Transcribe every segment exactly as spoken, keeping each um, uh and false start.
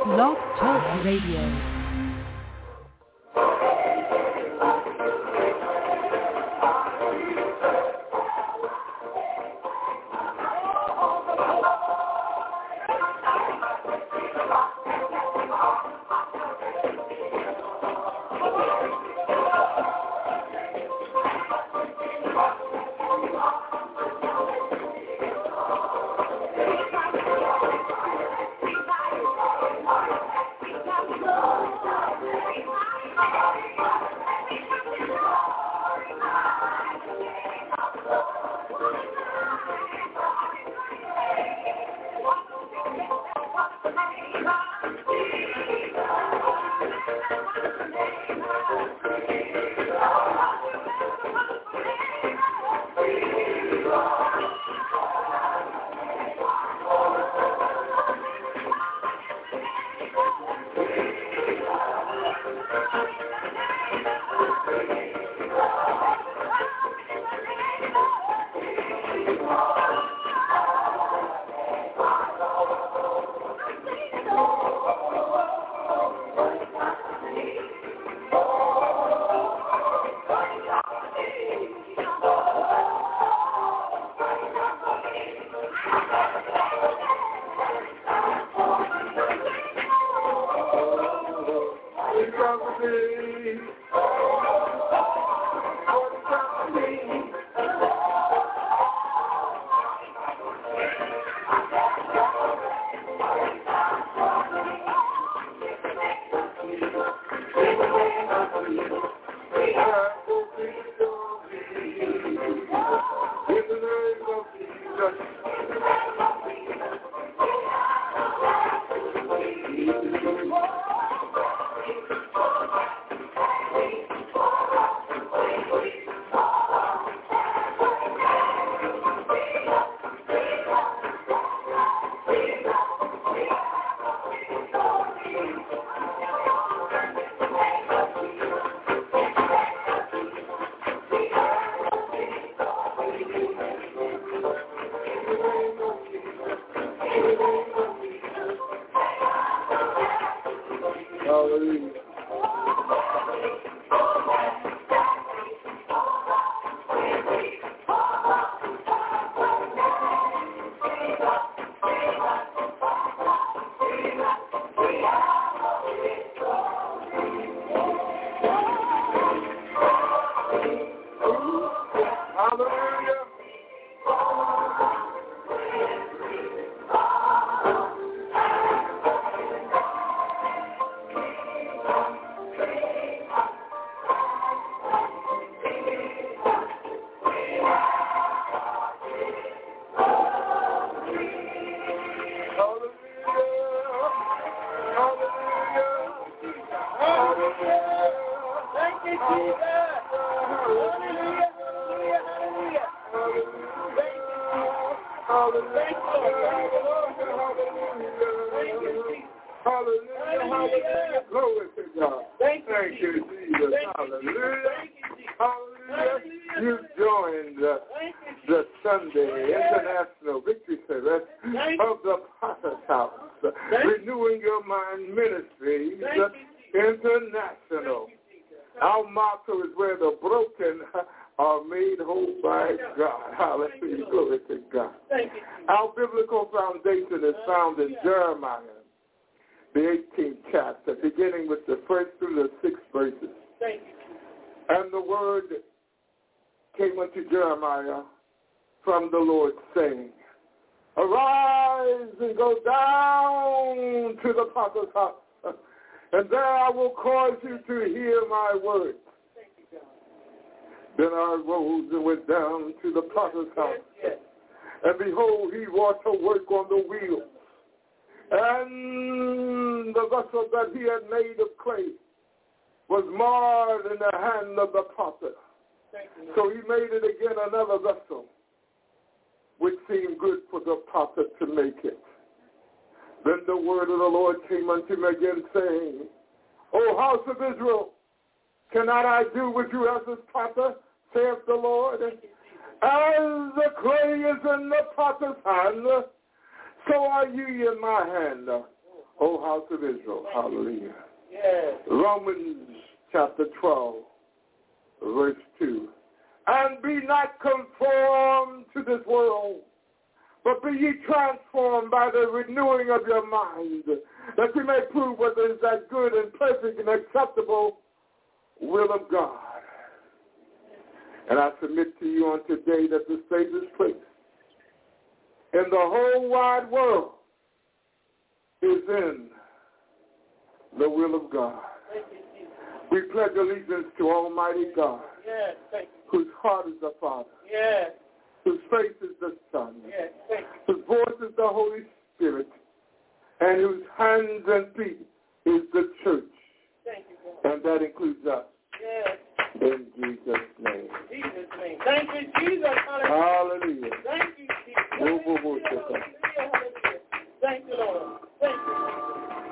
Blog Talk Radio. From the Lord, saying, arise and go down to the potter's house, and there I will cause you to hear my words. Then I rose and went down to the potter's house, and behold, he wrought a work on the wheel, and the vessel that he had made of clay was marred in the hand of the potter. So he made it again another vessel, which seemed good for the potter to make it. Then the word of the Lord came unto me again, saying, O house of Israel, cannot I do with you as this potter, saith the Lord? As the clay is in the potter's hand, so are ye in my hand, O house of Israel. Thank Hallelujah. You. Yes. Romans chapter twelve, verse two. And be not conformed to this world, but be ye transformed by the renewing of your mind, that you may prove whether is that good and perfect and acceptable will of God. And I submit to you on today that the safest place in the whole wide world is in the will of God. We pledge allegiance to Almighty God, yes, thank you. Whose heart is the Father, Yes. whose face is the Son, Yes, thank you. whose voice is the Holy Spirit, and whose hands and feet is the church. Thank you, God. And that includes us. Yes. In Jesus' name. In Jesus' name. Thank you, Jesus. Hallelujah. Hallelujah. Thank you, Jesus. Whoa, whoa, whoa, Hallelujah, hallelujah, hallelujah. Thank you, Lord. Thank you.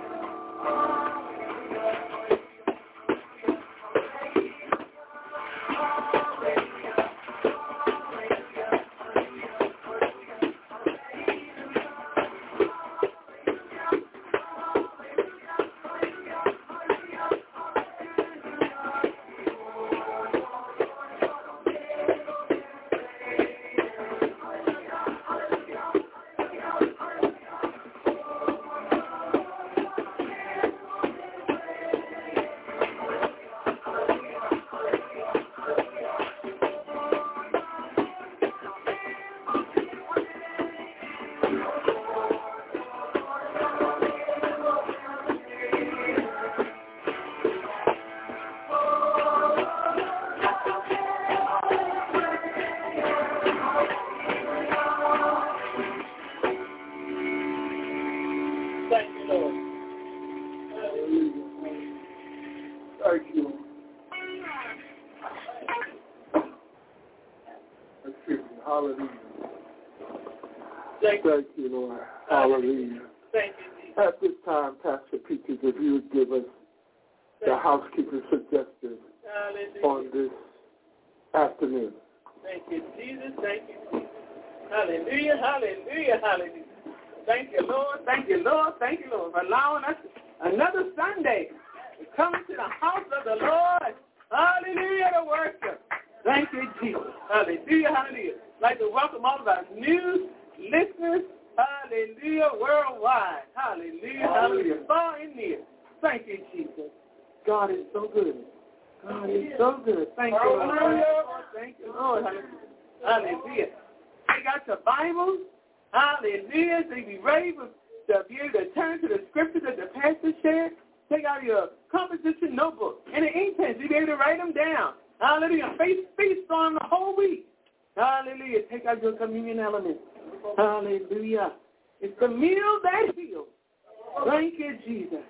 Thank you, Lord. Hallelujah. Thank you, Jesus. At this time, Pastor Peters, if you would give us the housekeeping suggestions on this afternoon. Thank you, Jesus. Thank you, Jesus. Hallelujah, hallelujah, hallelujah. Thank you, Lord. Thank you, Lord. Thank you, Lord, for allowing us another Sunday to come into the house of the Lord. Hallelujah, to worship. Thank you, Jesus. Hallelujah, hallelujah. I'd like to welcome all of our new listeners. Hallelujah, worldwide. Hallelujah, hallelujah. Far and near. Thank you, Jesus. God is so good. God is so good. Thank you, Lord. Thank you, Lord. Hallelujah. Hallelujah. Take out your Bibles. Hallelujah. So you be ready to be able to turn to the scriptures that the pastor shared. Take out your composition notebook and an ink pen so you be able to write them down. Hallelujah. Face feast on the whole week. Hallelujah. Take out your communion elements. Hallelujah. It's the meal that heals. Thank you, Jesus.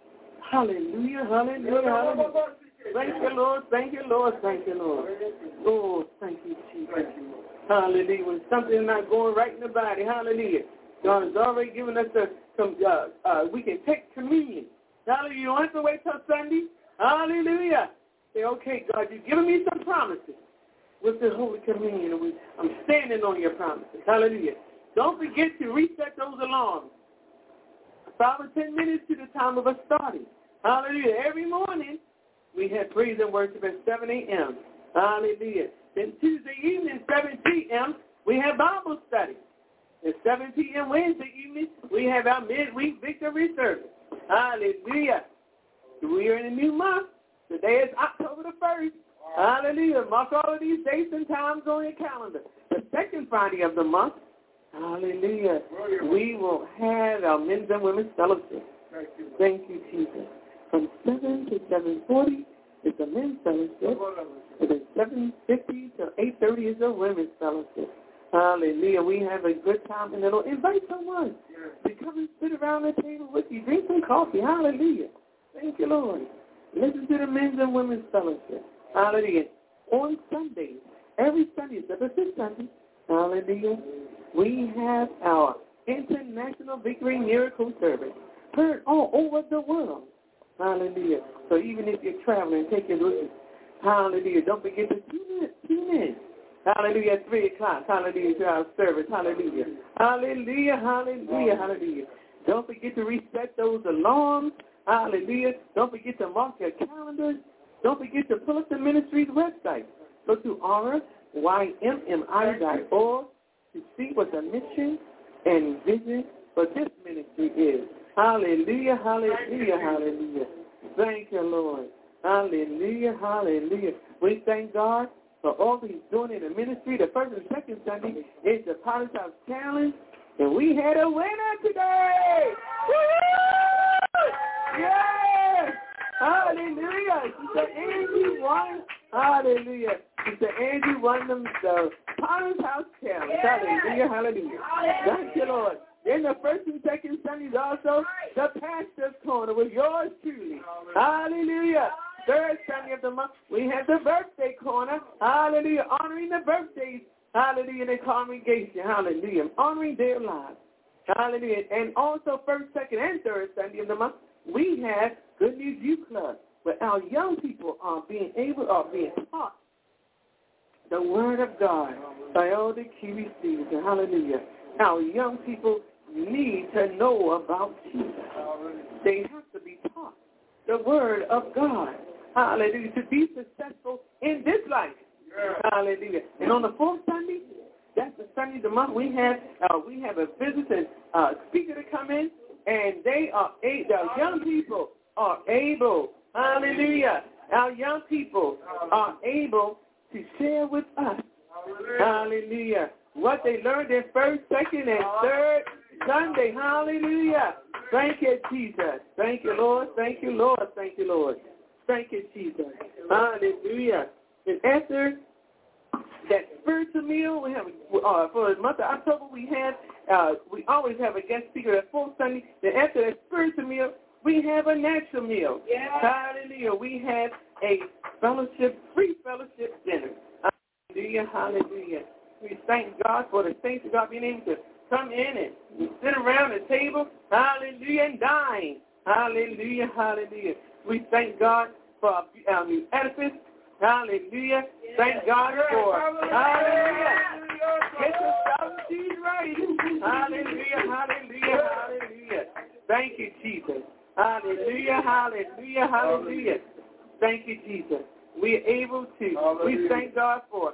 Hallelujah. Hallelujah. Hallelujah. Thank you, Lord. Thank you, Lord. Thank you, Lord. Oh, thank you, Jesus. Hallelujah. When something's not going right in the body, hallelujah. God has already given us a, some, uh, uh, we can take communion. Hallelujah. You don't have to wait till Sunday. Hallelujah. Say, okay, God, you've given me some promises with the Holy Communion. And we, I'm standing on your promises. Hallelujah. Don't forget to reset those alarms. Five or ten minutes to the time of us starting. Hallelujah. Every morning, we have praise and worship at seven a.m. Hallelujah. Then Tuesday evening, seven p.m., we have Bible study. At seven p.m. Wednesday evening, we have our midweek victory service. Hallelujah. We are in a new month. Today is October the first. Hallelujah. Mark all of these dates and times on your calendar. The second Friday of the month, hallelujah, we will have our men's and women's fellowship. Thank you, Jesus. From seven to seven forty is the men's fellowship. And then seven fifty to eight thirty is the women's fellowship. Hallelujah. We have a good time and it'll invite someone to come and sit around the table with you. Drink some coffee. Hallelujah. Thank you, Lord. Listen to the men's and women's fellowship. Hallelujah. On Sundays, every Sunday, except for this Sunday, hallelujah, we have our International Victory Miracle Service heard all over the world. Hallelujah. So even if you're traveling, take it with you. Hallelujah. Don't forget to tune in. Tune in. Hallelujah. At three o'clock. Hallelujah. To our service. Hallelujah. Hallelujah. Hallelujah. Hallelujah. Don't forget to reset those alarms. Hallelujah. Don't forget to mark your calendars. Don't forget to pull up the ministry's website. Go to R Y M M I dot org to see what the mission and vision for this ministry is. Hallelujah, hallelujah, hallelujah. Thank you, Lord. Hallelujah, hallelujah. We thank God for all that he's doing in the ministry. The first and second Sunday is the Potter's House Challenge, and we had a winner today. Woo! Yes! Hallelujah. Sister Angie won. Hallelujah. Sister Angie won them, the Potter's House Challenge. Hallelujah, hallelujah. Thank you, Lord. In the first and second Sundays also, the Pastor's Corner was yours truly. Hallelujah. Third Sunday of the month, we have the Birthday Corner. Hallelujah. Honoring the birthdays. Hallelujah. In the congregation. Hallelujah. Honoring their lives. Hallelujah. And also first, second, and third Sunday of the month, we have Good News Youth Club, where our young people are being able, are being taught the Word of God by all the key receivers. Hallelujah. Our young people need to know about Jesus. They have to be taught the Word of God. Hallelujah. To be successful in this life. Yeah. Hallelujah. And on the fourth Sunday, that's the Sunday of the month, we have uh, we have a visitor uh, speaker to come in, and they are the young people are able. Hallelujah. Our young people are able to share with us. Hallelujah. What they learned in first, second, and third Sunday. Hallelujah. Thank you, Jesus. Thank you, Lord. Thank you, Lord. Thank you, Lord. Thank you, Jesus. Hallelujah. And after that spiritual meal, we have uh, for the month of October, we have uh, we always have a guest speaker at fourth Sunday. Then after that spiritual meal, we have a natural meal. Yeah. Hallelujah. We have a fellowship, free fellowship dinner. Hallelujah. Hallelujah. We thank God for the saints of God being able to come in and sit around the table. Hallelujah. And dine. Hallelujah. Hallelujah. We thank God for our, our new edifice. Hallelujah. Thank God for, hallelujah. Get your shout sheet ready. Hallelujah. Hallelujah. Hallelujah. Thank you, Jesus. Hallelujah. Hallelujah. Hallelujah. Thank you, Jesus. We are able to, we thank God for,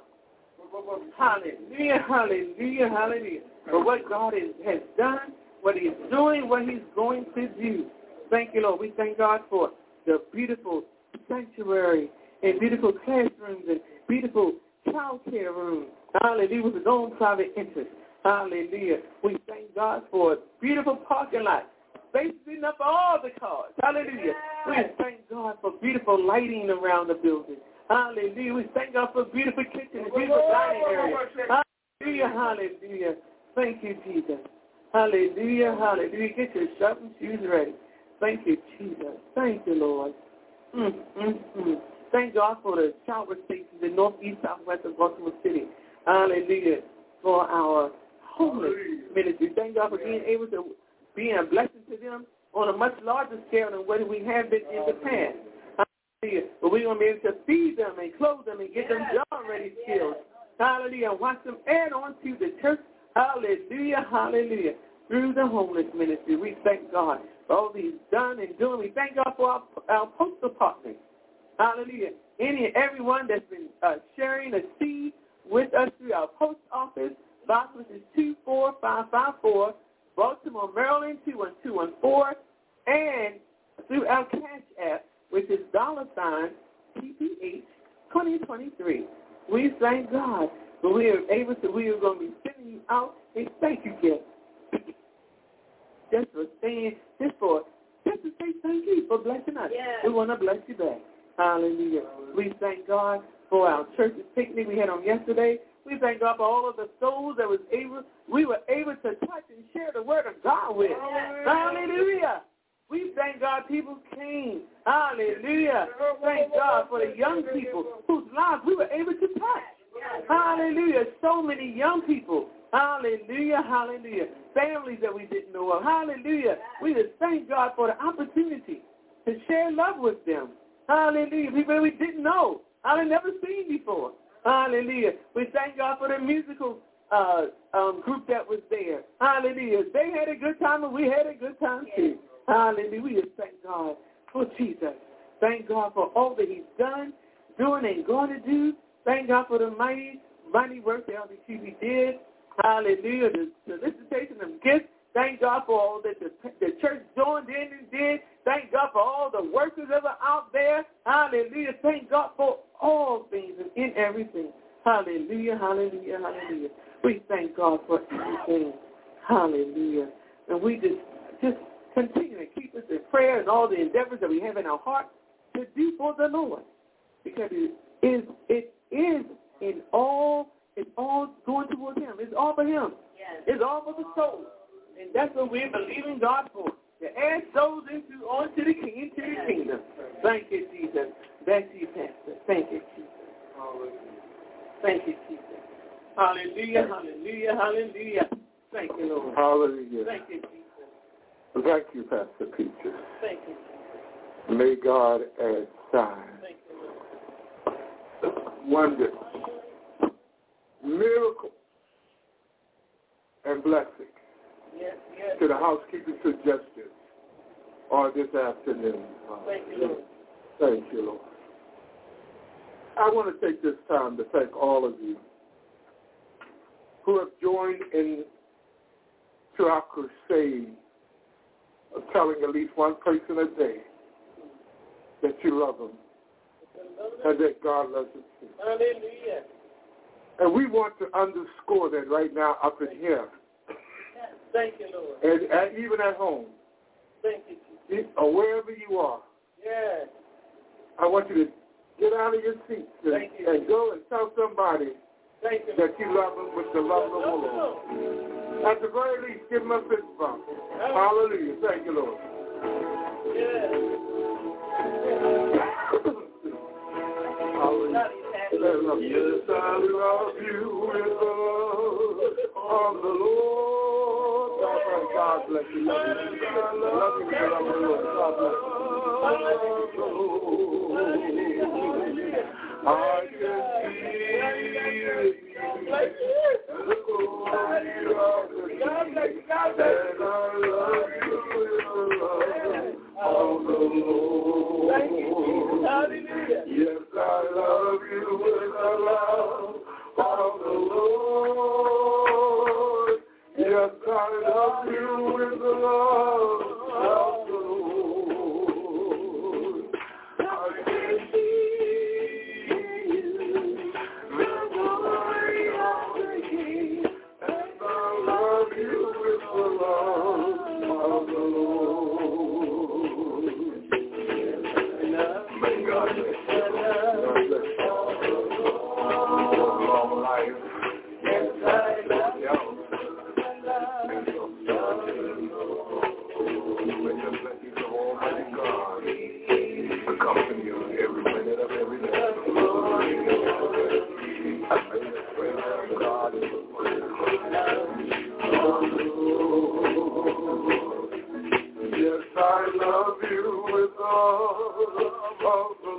hallelujah. Hallelujah. Hallelujah. For what God is, has done, what he's doing, what he's going to do. Thank you, Lord. We thank God for the beautiful sanctuary and beautiful classrooms and beautiful child care rooms. Hallelujah. With his own private interest. Hallelujah. We thank God for a beautiful parking lot. Space enough for all the cars. Hallelujah. We thank God for beautiful lighting around the building. Hallelujah. We thank God for beautiful kitchen and beautiful dining area. Hallelujah. Hallelujah. Thank you, Jesus. Hallelujah. Hallelujah. Get your shopping shoes ready. Thank you, Jesus. Thank you, Lord. Mm, mm, mm. Thank God for the shower stations in northeast, southwest of Baltimore City. Hallelujah. For our homeless ministry. Thank God for being able to be a blessing to them on a much larger scale than what we have been in the past. Hallelujah. But we're going to be able to feed them and clothe them and get them job-ready skills. Hallelujah. And watch them add on to the church. Hallelujah. Hallelujah. Through the homeless ministry. We thank God for all he's done and doing. We thank God for our, our postal partners. Hallelujah. Any and everyone that's been uh, sharing a seed with us through our post office, box which is two four five five four, Baltimore, Maryland, two one two one four, and through our cash app, which is dollar sign P P H twenty twenty-three. We thank God that we are able to, we are going to be sending you out a thank you gift. Just for saying, just for, just to say thank you for blessing us. Yes. We want to bless you back. Hallelujah. We thank God for our church's picnic we had on yesterday. We thank God for all of the souls that was able, we were able to touch and share the word of God with. Hallelujah. Hallelujah. We thank God people came. Hallelujah. Thank God for the young people whose lives we were able to touch. Hallelujah. So many young people. Hallelujah. Hallelujah. Families that we didn't know of. Hallelujah. We just thank God for the opportunity to share love with them. Hallelujah. People that we didn't know. I've never seen before. Hallelujah. We thank God for the musical uh, um, group that was there. Hallelujah. They had a good time and we had a good time too. Hallelujah. We just thank God for Jesus. Thank God for all that he's done, doing, and going to do. Thank God for the mighty, mighty work that L B T V did. Hallelujah. The solicitation of gifts. Thank God for all that the, the church joined in and did. Thank God for all the workers that are out there. Hallelujah. Thank God for all things and in everything. Hallelujah, hallelujah, hallelujah. We thank God for everything. Hallelujah. And we just just continue to keep us in prayer and all the endeavors that we have in our heart to do for the Lord. Because it is, it is in all, it's all going towards him. It's all for him. Yes. It's all for the soul. And that's what we're believing God for. To add souls into onto the king, into the kingdom. Thank you, Jesus. That's you, Pastor. Thank you, Jesus. Thank you, Jesus. Hallelujah, hallelujah, hallelujah. Thank you, Lord. Hallelujah. Thank you, Jesus. Thank you, Pastor Peaches. Thank you, Jesus. May God add signs, Thank you, Lord. wonders, miracles, and blessings yes, yes. to the housekeeping suggestions on this afternoon. Thank you, Lord. Thank you, Lord. I want to take this time to thank all of you who have joined in to our crusade of telling at least one person a day that you love them and that God loves them too. Hallelujah. And we want to underscore that right now up in here. Thank you, Lord. And, and even at home. Thank you, Jesus. Or wherever you are. Yes. I want you to get out of your seat and, Thank you. and go and tell somebody Thank you. that you love them with the love of the Lord. At the very least, give them a fist bump. Hallelujah. Thank you, Lord. Yes. Hallelujah. Yes, I love you with the love of the Lord. God bless you. Love you. I love you with the love of the Lord. God bless you. I can see the glory of the King, and I love you with the love of the Lord. Yes, I love you with the love of the Lord. Yes, I love you with the love of the Lord. I can see the glory of the King, and I love you with the love of the Lord. May God bless you. God bless you. Long life. Yes, I love you. May the blessings of Almighty God accompany you every minute of every day. May the praise of God is yes, I love you with all of the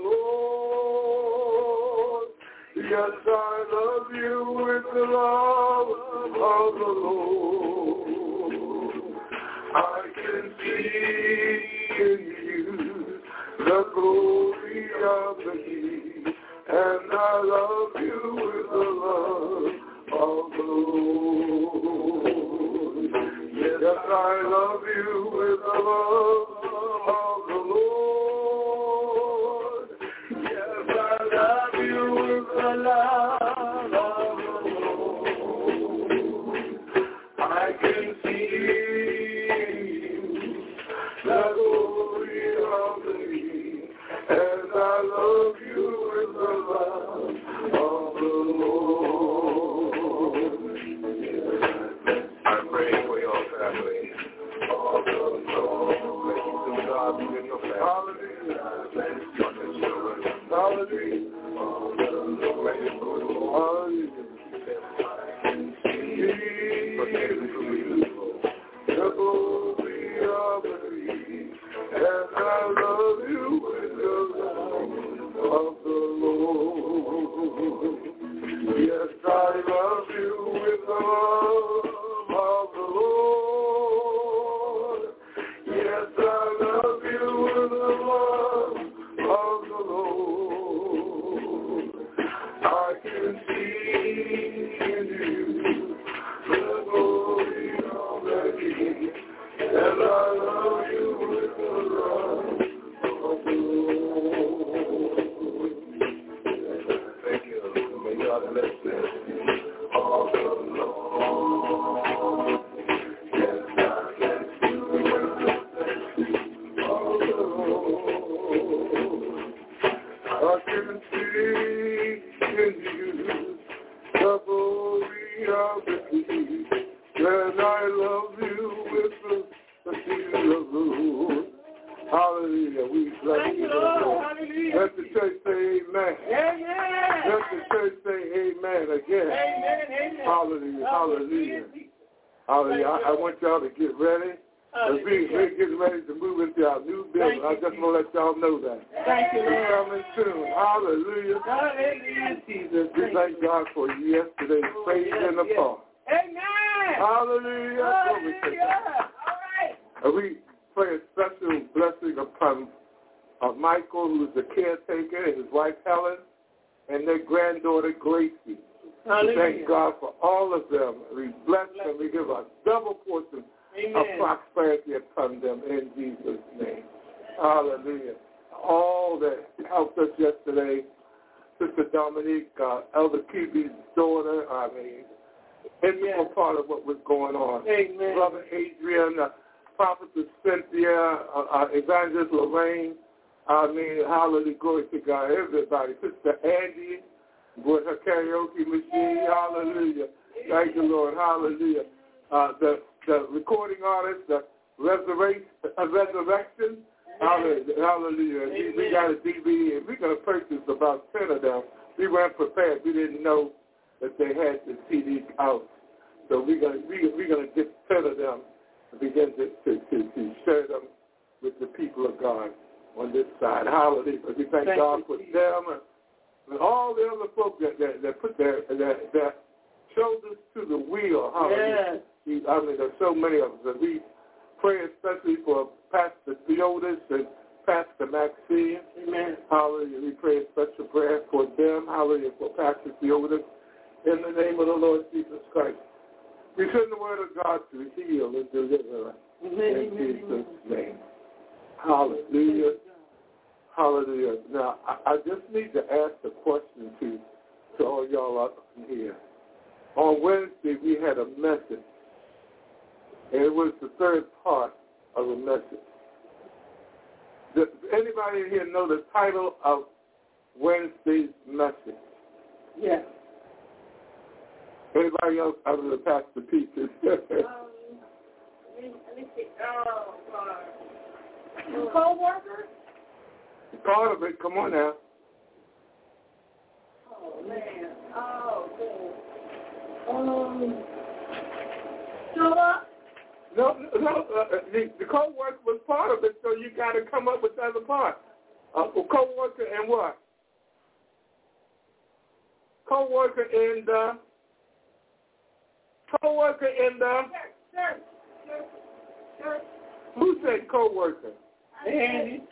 Lord. Yes, I love you with the love of the Lord. I can see in you the glory of the King, and I love you with the love of the Lord. Yes, I love you with the love of the Lord. Yes, I love you with the love of the Lord. I can see the glory of the King, and I love you with the love of the Lord. I pray for your family. All the blessings of God be in your family. Hallelujah. Your children. Hallelujah. Hallelujah. The glory of the King, and I love you with the love of the Lord. Yes, I love you with the Hallelujah. We bless Thank you, you, Lord. Lord. Hallelujah. Let the church say amen. Amen. Let the church say amen again. Amen. Amen. Hallelujah. Hallelujah. Hallelujah. Hallelujah. I, I want y'all to get ready. As we, we're getting ready to move into our new building. I just want to let y'all know that. Thank you, We're Lord. coming soon. Hallelujah. Hallelujah, Jesus. We thank God for yesterday's Oh, praise yes, in the yes. park. Amen. Hallelujah. Glory to Hallelujah. God. All right. And we pray a special blessing upon uh, Michael, who is the caretaker, and his wife Helen, and their granddaughter Gracie. Hallelujah. We thank God for all of them. We bless them. We give a double portion Amen. of prosperity upon them in Jesus' name. Hallelujah. All that helped us yesterday, Sister Dominique, uh, Elder Kibi's daughter, I mean, integral Yes. part of what was going on. Amen. Brother Adrian, uh, Prophetess Cynthia, uh, uh, Evangelist Lorraine, I mean, hallelujah, glory to God, everybody. Sister Angie with her karaoke machine, hallelujah. Thank you, Lord, hallelujah. Uh, the, the recording artist, the resurrection, uh, resurrection hallelujah. hallelujah. We, we got a D V D, and we're going to purchase about ten of them. We weren't prepared. We didn't know that they had the C D out. So we're going we, we're going to get ten of them and begin to, to, to, to share them with the people of God on this side. Hallelujah. But we thank, thank God for Jesus. them and, and all the other folks that, that, that put their that, that shoulders to the wheel. Hallelujah. Yes. I mean, there's so many of us. We pray especially for Pastor Theodis and Pastor Maxine. Amen. Hallelujah. We pray a special prayer for them. Hallelujah. For Pastor Theodis. In the name of the Lord Jesus Christ. We send the word of God to heal and deliver. Amen. In Jesus' name. Hallelujah. Hallelujah. Now, I, I just need to ask a question to, to all y'all up here. On Wednesday, we had a message. And it was the third part of a message. Does anybody here know the title of Wednesday's message? Yes. Anybody else other than Pastor Peter? um, let me see. Oh, uh, co-worker? Part of it. Come on now. Oh, man. Oh, man. Um, show up? No, no. Uh, the, the co-worker was part of it, so you got to come up with the other part. Uh, co-worker and what? Co-worker and the... Co-worker in the... Church, church, church. Who said co-worker? Andy.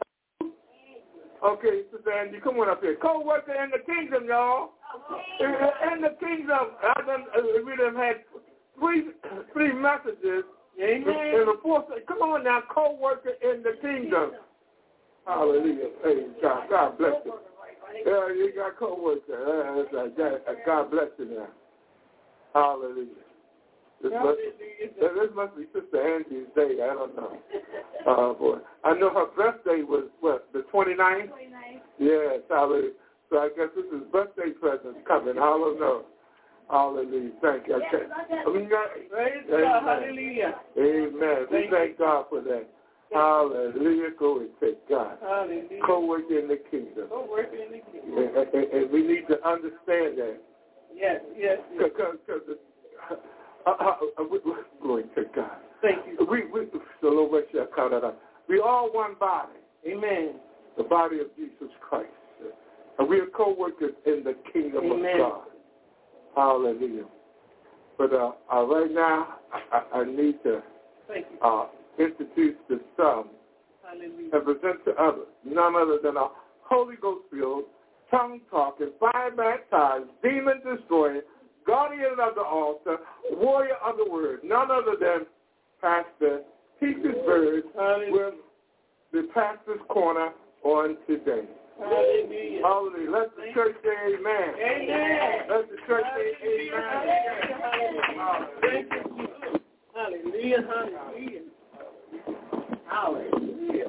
Okay, Sister Andy, come on up here. Co-worker in the kingdom, y'all. In, in the kingdom, I done, uh, we done had three, three messages. Amen. And the fourth, come on now, co-worker in the kingdom. Hallelujah. Praise God. God bless you. Yeah, you got co-worker. Uh, God bless you now. Hallelujah. This must, this must be Sister Angie's day. I don't know. Oh, boy. I know her birthday was, what, the twenty-ninth? twenty-ninth. Yes, hallelujah. So I guess this is birthday presents coming. Hallelujah. Hallelujah. Thank you. Yes, I mean, praise God. Hallelujah. Amen. We thank God for that. Hallelujah. Glory to God. Hallelujah. Co-work in the kingdom. Co-work in the kingdom. And, and, and we need to understand that. Yes, yes. Because, because uh, uh, uh, glory to God. Thank you. We, we, we all one body. Amen. The body of Jesus Christ. And we are co-workers in the kingdom Amen. Of God. Hallelujah. But uh, uh, right now, I, I need to uh, introduce to some Hallelujah. And present to others none other than a Holy Ghost filled, tongue-talking, fire-baptized, demon-destroying, guardian of the altar, warrior of the word, none other than Pastor Peaches Bird with the Pastor's Corner on today. Hallelujah. Hallelujah. Let the church say amen. Amen. Let the church say amen. Hallelujah. Hallelujah. Hallelujah. Hallelujah.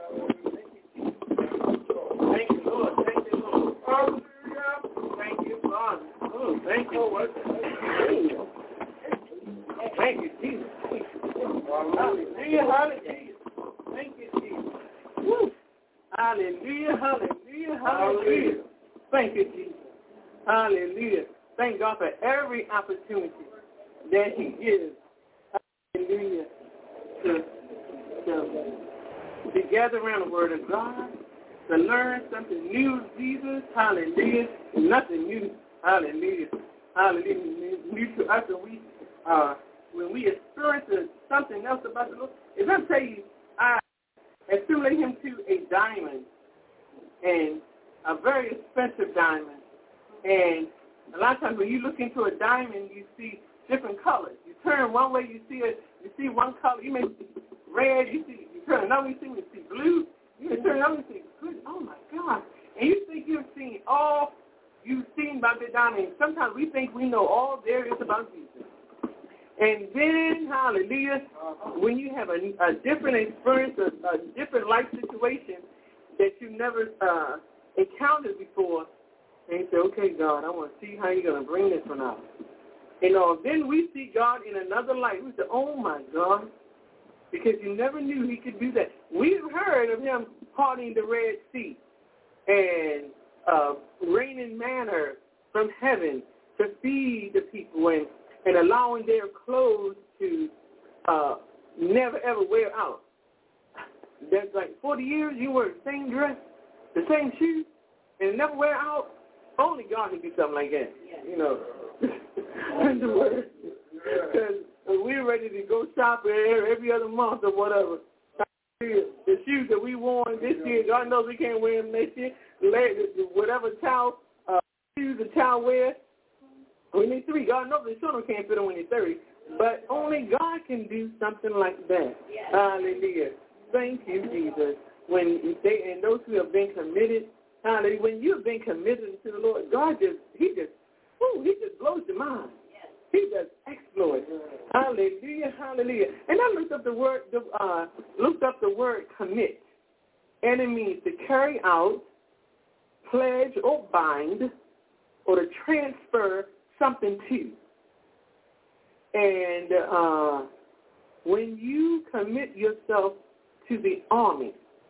Thank you, Lord. Thank you, Lord. Hallelujah. Thank you, Father. Oh, thank you, Lord. Thank you, Jesus. Hallelujah. Hallelujah. Thank you, Jesus. Hallelujah, hallelujah, hallelujah. Thank you, Jesus. Hallelujah. Thank God for every opportunity that he gives. Hallelujah. To, to, to gather around the word of God, to learn something new of Jesus. Hallelujah. Nothing new. Hallelujah. Hallelujah. New to us, and we, uh, when we experience something else about the Lord, if I tell you, I assimilate him to a diamond, and a very expensive diamond. And a lot of times when you look into a diamond, you see different colors. You turn one way, you see a, you see one color. You may see red. You see you turn another, you see you see blue. You may turn another, you see green. Oh my God! And you think you've seen all you've seen about the diamond. Sometimes we think we know all there is about Jesus. And then, hallelujah, when you have a, a different experience, a, a different life situation that you never uh, encountered before, and you say, okay, God, I want to see how you're going to bring this one out. You know, then we see God in another light. We say, oh, my God, because you never knew he could do that. We've heard of him parting the Red Sea and uh, raining manna from heaven to feed the people and, and allowing their clothes to uh, never, ever wear out. That's like forty years you wear the same dress, the same shoes, and it never wear out. Only God can do something like that, yeah. You know. Because we're ready to go shopping every other month or whatever. The shoes that we wore this year, God knows we can't wear them next year. Whatever child, uh, shoes the child wears, we need three. God knows the children can't fit them when they're thirty. But only God can do something like that. Yes. Hallelujah. Thank you, Jesus. When they and those who have been committed, hallelujah, when you've been committed to the Lord, God just, he just, ooh, he just blows your mind. Yes. He does exploits. Yes. Hallelujah, hallelujah. And I looked up the word, uh, looked up the word commit, and it means to carry out, pledge or bind, or to transfer something to. And uh, when you commit yourself to the army,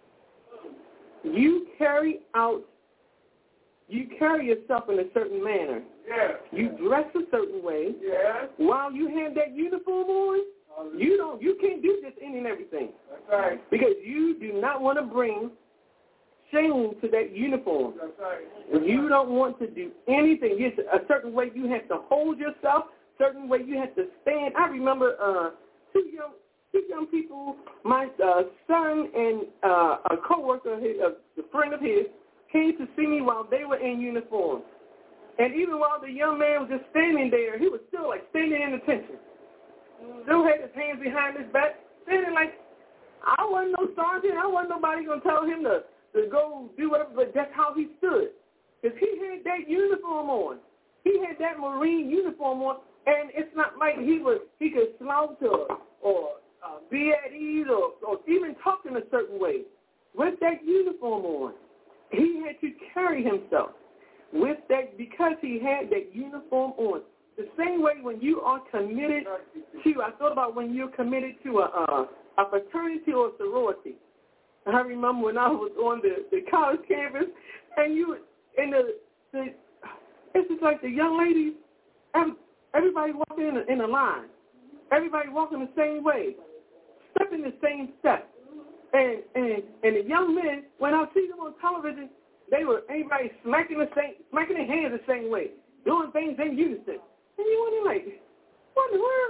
you carry out, you carry yourself in a certain manner. Yes. You dress a certain way. Yes. While you have that uniform on, you don't, you can't do just any and everything. That's right. Because you do not want to bring shame to that uniform. That's right. That's you right. Don't want to do anything. It's a certain way you have to hold yourself, certain way you have to stand. I remember uh, two young two young people, my uh, son and uh, a coworker, his, uh, a friend of his, came to see me while they were in uniform. And even while the young man was just standing there, he was still like standing in attention. Still had his hands behind his back, standing like, I wasn't no sergeant. I wasn't nobody going to tell him to, to go do whatever, but that's how he stood. Because he had that uniform on. He had that Marine uniform on, and it's not like he was he could slouch or, or uh, be at ease or, or even talk in a certain way. With that uniform on, he had to carry himself with that because he had that uniform on. The same way when you are committed to, I thought about when you're committed to a, a, a fraternity or a sorority. I remember when I was on the, the college campus, and you, and the, the, it's just like the young ladies, everybody walking in a, in a line. Everybody walking the same way, stepping the same step. And, and, and the young men, when I see them on television, they were, everybody smacking the same, smacking their hands the same way, doing things in unison. And you wonder, like, what in the world?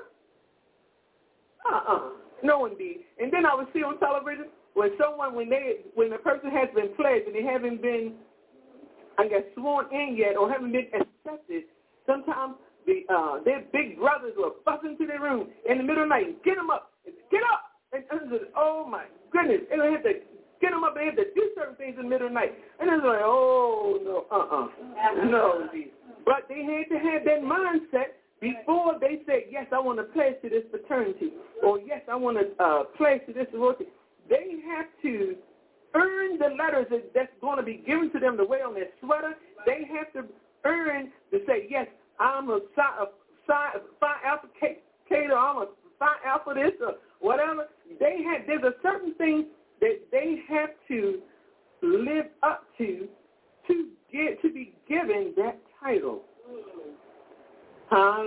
Uh-uh. No, indeed. And then I would see on television when someone, when they, when a person has been pledged and they haven't been, I guess, sworn in yet or haven't been accepted, sometimes the uh, their big brothers will bust into their room in the middle of the night, get them up, get up. And, and oh, my goodness. And they have to get them up and they have to do certain things in the middle of the night. And it's like, oh, no, uh-uh. No, indeed. But they had to have that mindset before they said, yes, I want to pledge to this fraternity, or yes, I want to uh, pledge to this sorority. They have to earn the letters that, that's going to be given to them to wear on their sweater. They have to earn to say, yes, I'm a Phi, a Phi, Phi Alpha Cater, I'm a Phi Alpha this or whatever. They have, there's a certain thing that they have to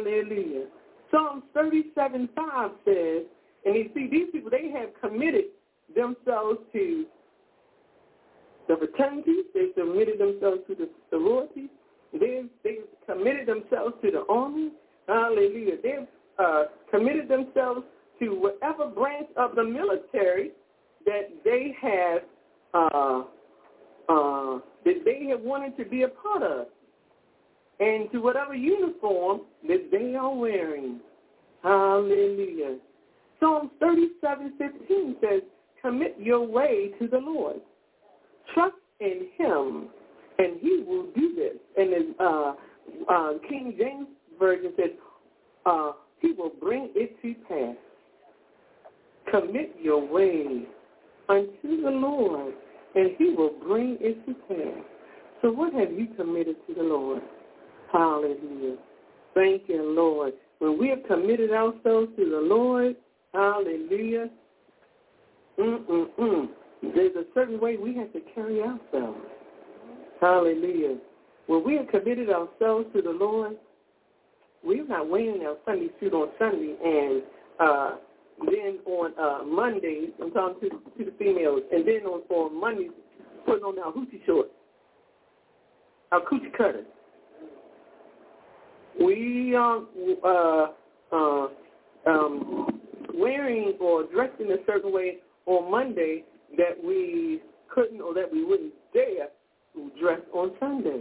Hallelujah. Psalms thirty-seven five says, and you see, these people, they have committed themselves to the fraternities, they've committed themselves to the sororities, they've, they've committed themselves to the army, hallelujah. They've uh, committed themselves to whatever branch of the military that they have uh, uh, that they have wanted to be a part of, and to whatever uniform that they are wearing. Hallelujah. Psalms thirty-seven fifteen says, commit your way to the Lord. Trust in him, and he will do this. And the uh, uh, King James Version says, uh, he will bring it to pass. Commit your way unto the Lord, and he will bring it to pass. So what have you committed to the Lord? Hallelujah. Thank you, Lord. When we have committed ourselves to the Lord, hallelujah, mm-mm-mm, there's a certain way we have to carry ourselves. Hallelujah. When we have committed ourselves to the Lord, we're not wearing our Sunday suit on Sunday and uh, then on uh, Mondays, I'm talking to, to the females, and then on, on Mondays, putting on our hoochie shorts, our coochie cutters. We are uh, uh, um, wearing or dressed in a certain way on Monday that we couldn't or that we wouldn't dare to dress on Sunday.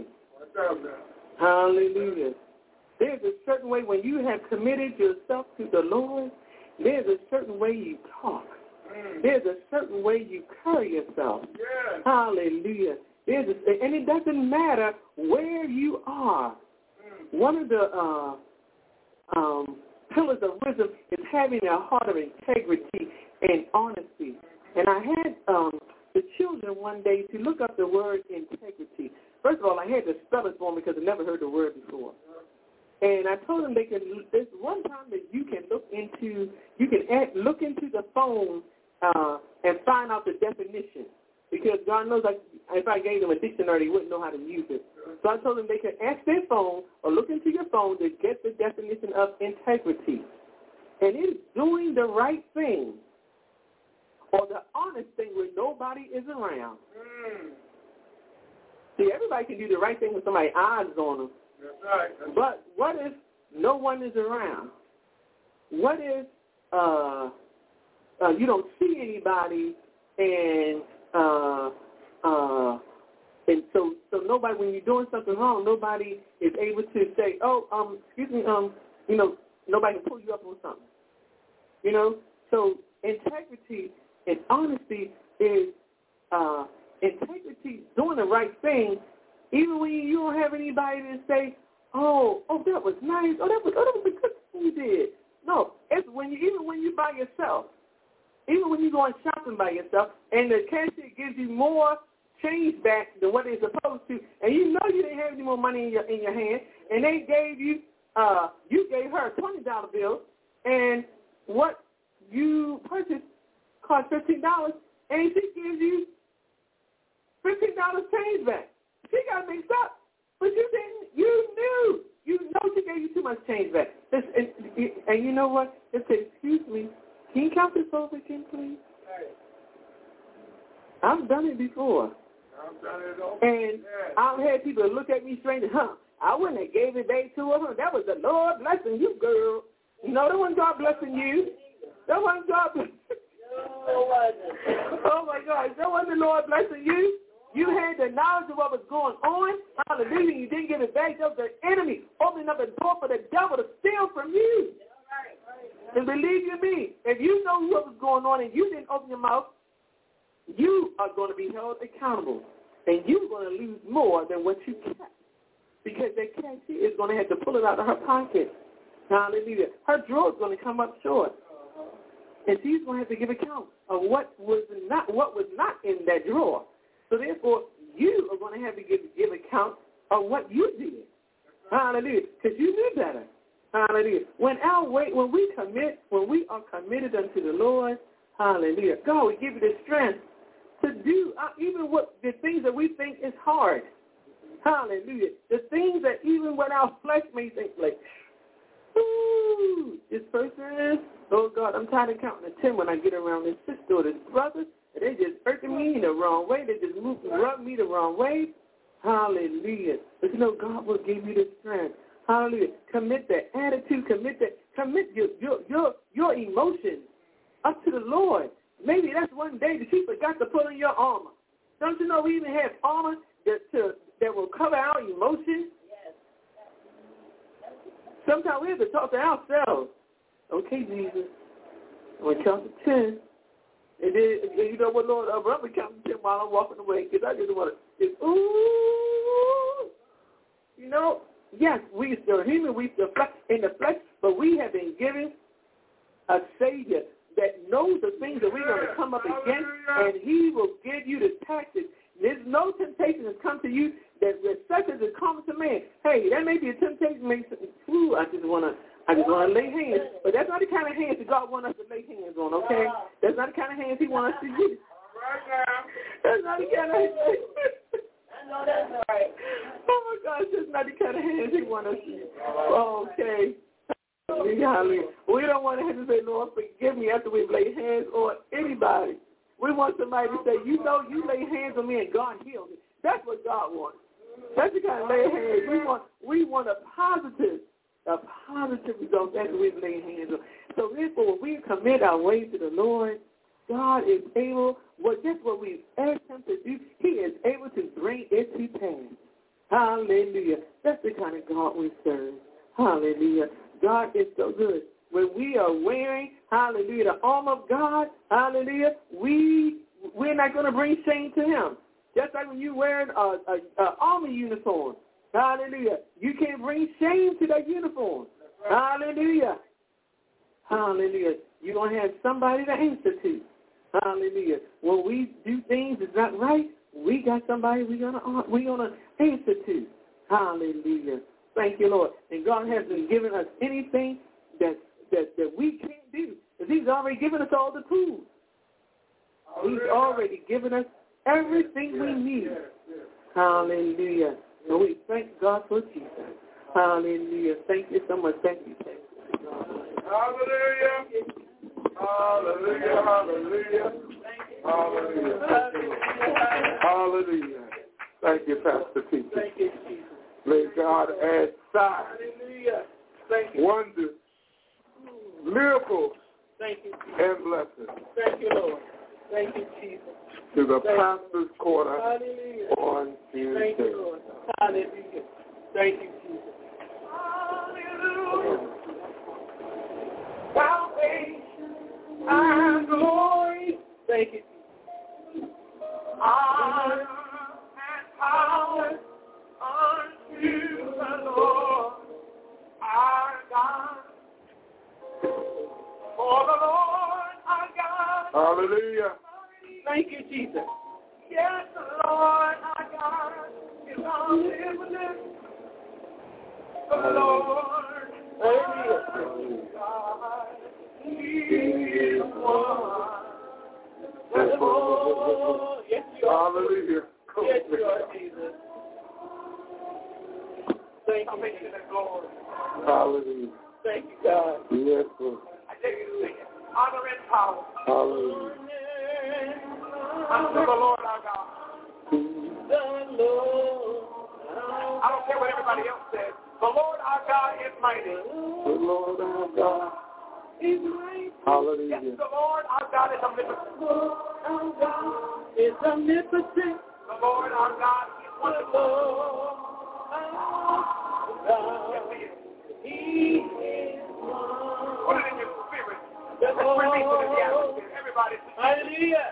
Hallelujah. There's a certain way when you have committed yourself to the Lord, there's a certain way you talk. Mm. There's a certain way you carry yourself. Yes. Hallelujah. There's a, and it doesn't matter where you are. Mm. One of the uh, um, pillars of wisdom is having a heart of integrity and honesty. And I had um, the children one day to look up the word integrity. First of all, I had to spell it for them because I never heard the word before. And I told them they can. There's one time that you can look into, you can add, look into the phone uh, and find out the definition, because God knows, like, if I gave them a dictionary, they wouldn't know how to use it. So I told them they could ask their phone or look into your phone to get the definition of integrity, and it's doing the right thing or the honest thing when nobody is around. Mm. See, everybody can do the right thing with somebody's eyes on them. That's right. That's but what if no one is around? What if uh, uh, you don't see anybody, and uh, uh, and so so nobody, when you're doing something wrong, nobody is able to say, oh, um, excuse me, um, you know, nobody can pull you up on something. You know, so integrity and honesty is uh, integrity, doing the right thing. Even when you don't have anybody to say, oh, oh, that was nice, oh, that was, oh, that was a good thing you did. No, it's when you, even when you're by yourself, even when you're going shopping by yourself, and the cashier gives you more change back than what they're supposed to, and you know you didn't have any more money in your in your hand, and they gave you, uh, you gave her a twenty dollar bill, and what you purchased cost fifteen dollars, and she gives you fifteen dollars change back. She got mixed up, but you didn't. You knew. You know she gave you too much change back. And, and, and you know what? It said, excuse me, can you count this over again, please? I've done it before. I've done it over. And yeah. I've had people look at me strange, huh? I wouldn't have gave it back to her. Huh? That was the Lord blessing you, girl. No, that wasn't God blessing you. That wasn't God blessing you. Oh, my God. That wasn't the Lord blessing you. You had the knowledge of what was going on. Hallelujah. You didn't give it back. That was the enemy opening up a door for the devil to steal from you. And believe you me, if you know what was going on and you didn't open your mouth, you are going to be held accountable. And you're going to lose more than what you kept. Because that cashier is going to have to pull it out of her pocket. Hallelujah. Her drawer is going to come up short. And she's going to have to give account of what was not what was not in that drawer. So therefore, you are going to have to give, give account of what you did. Hallelujah. Because you knew better. Hallelujah. When our way, when we commit, when we are committed unto the Lord, hallelujah, God will give you the strength to do uh, even what the things that we think is hard. Hallelujah. The things that even what our flesh may think like, ooh, this person, oh God, I'm tired of counting to ten when I get around this sister or this brother. They just irking me in the wrong way. They just move, rub me the wrong way. Hallelujah. But you know, God will give you the strength. Hallelujah. Commit that attitude. Commit that. Commit your your your, your emotions up to the Lord. Maybe that's one day that you forgot to put on your armor. Don't you know we even have armor that to, that will cover our emotions? Yes. Sometimes we have to talk to ourselves. Okay, Jesus. I'm going to count to ten. And then, you know what, Lord, I'm going to count to ten while I'm walking away because I just want to, just, ooh. You know, yes, we still human, we still flesh in the flesh, but we have been given a Savior that knows the things that we're going to come up against, and he will give you the tactics. There's no temptation that's come to you that is such as it comes to man. Hey, that may be a temptation. Ooh, I just want to I just want to lay hands. But that's not the kind of hands that God wants us to lay hands on, okay? That's not the kind of hands he wants us to use. That's not the kind of hands. I know that's right. Oh, my gosh, that's not the kind of hands he wants us to use. Okay. Hallelujah. We don't want to have to say, Lord, forgive me after we've laid hands on anybody. We want somebody to say, you know, you lay hands on me and God healed me. That's what God wants. That's the kind of lay hands. We want we want a positive, a positive result after we've laid hands on. So therefore, when we commit our way to the Lord, God is able, well, guess what we've asked him to do? He is able to bring it to pass. Hallelujah. That's the kind of God we serve. Hallelujah. God is so good. When we are wearing, hallelujah, the armor of God, hallelujah, we, we're not going to bring shame to him. Just like when you're wearing an a, a army uniform, hallelujah, you can't bring shame to that uniform. Hallelujah. Hallelujah. You're going to have somebody to answer to. Hallelujah. When we do things that's not right, we got somebody we're going to we're going to answer to. Hallelujah. Thank you, Lord. And God hasn't given us anything that that, that we can't do. Because he's already given us all the tools. He's already given us everything we need. Hallelujah. And we thank God for Jesus. Hallelujah. Thank you so much. Thank you. Thank you. Hallelujah. Hallelujah. Hallelujah. Hallelujah. Hallelujah. Thank you, Pastor Peter. Thank you, Jesus. May God add signs, Thank you. wonders, miracles, Thank you, and blessings. Thank you, Lord. Thank you, Jesus. To the Thank pastor's corner Hallelujah. on Tuesday. Thank you, Lord. Hallelujah. Thank you, Jesus. Hallelujah. Salvation and glory. Thank you, Jesus. Honor and power unto the Lord our God. For the Lord our God. Hallelujah. Thank you, Jesus. Yes, the Lord our God is omnipotent. The Lord our God, He is one. Yes, Lord. Yes, you are. Hallelujah. Yes, you are, Jesus. Thank you, Lord. Hallelujah. Thank you, God. Yes, Lord. I tell you to sing it. Honor and power. Hallelujah. Unto the Lord our God. The Lord. I don't care what everybody else says. The Lord our God is mighty. The Lord our God is mighty. Hallelujah. Yes, the Lord our God is omnipotent. The Lord our God is omnipotent. The Lord our God is wonderful. Yes, he is. He is one. Put it in your spirit. Let's release it in the atmosphere. Everybody. Hallelujah.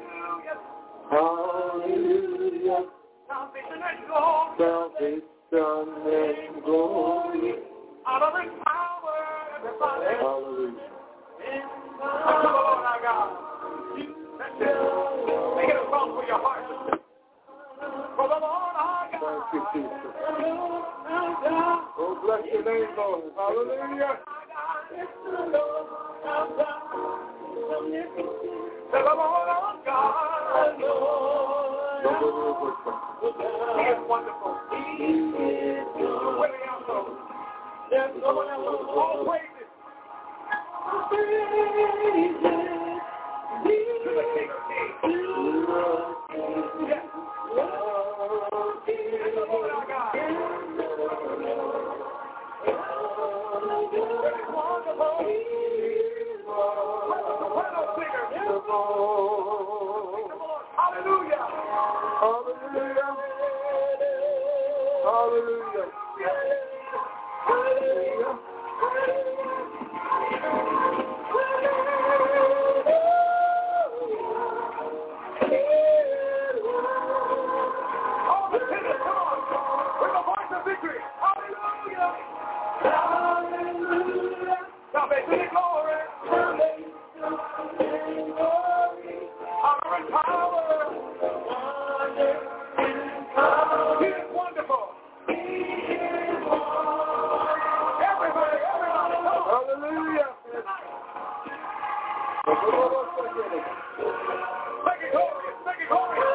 Hallelujah. Salvation and glory. Salvation and glory. Honor and power. Everybody. Hallelujah. Unto the Lord our God. That's it. Make it a song for your heart. For the Lord our God. Thank you, Jesus. Oh, bless your name, Lord. Hallelujah. The Lord our God. He is wonderful. He is good. Where are y'all going? Yes, Lord, I love all praises. To the King of Kings. Yes. And the Lord our God. Wonderful. Soprano singer. Hallelujah. Hallelujah. Hallelujah. Hallelujah. All the tenors, come on. With the voice of victory. Hallelujah. Hallelujah. Salvation and glory. Salvation and glory. Honor and power. Honor and power. He is wonderful. He is wonderful. Everybody, everybody, come on. Hallelujah. Make it glorious, make it glorious.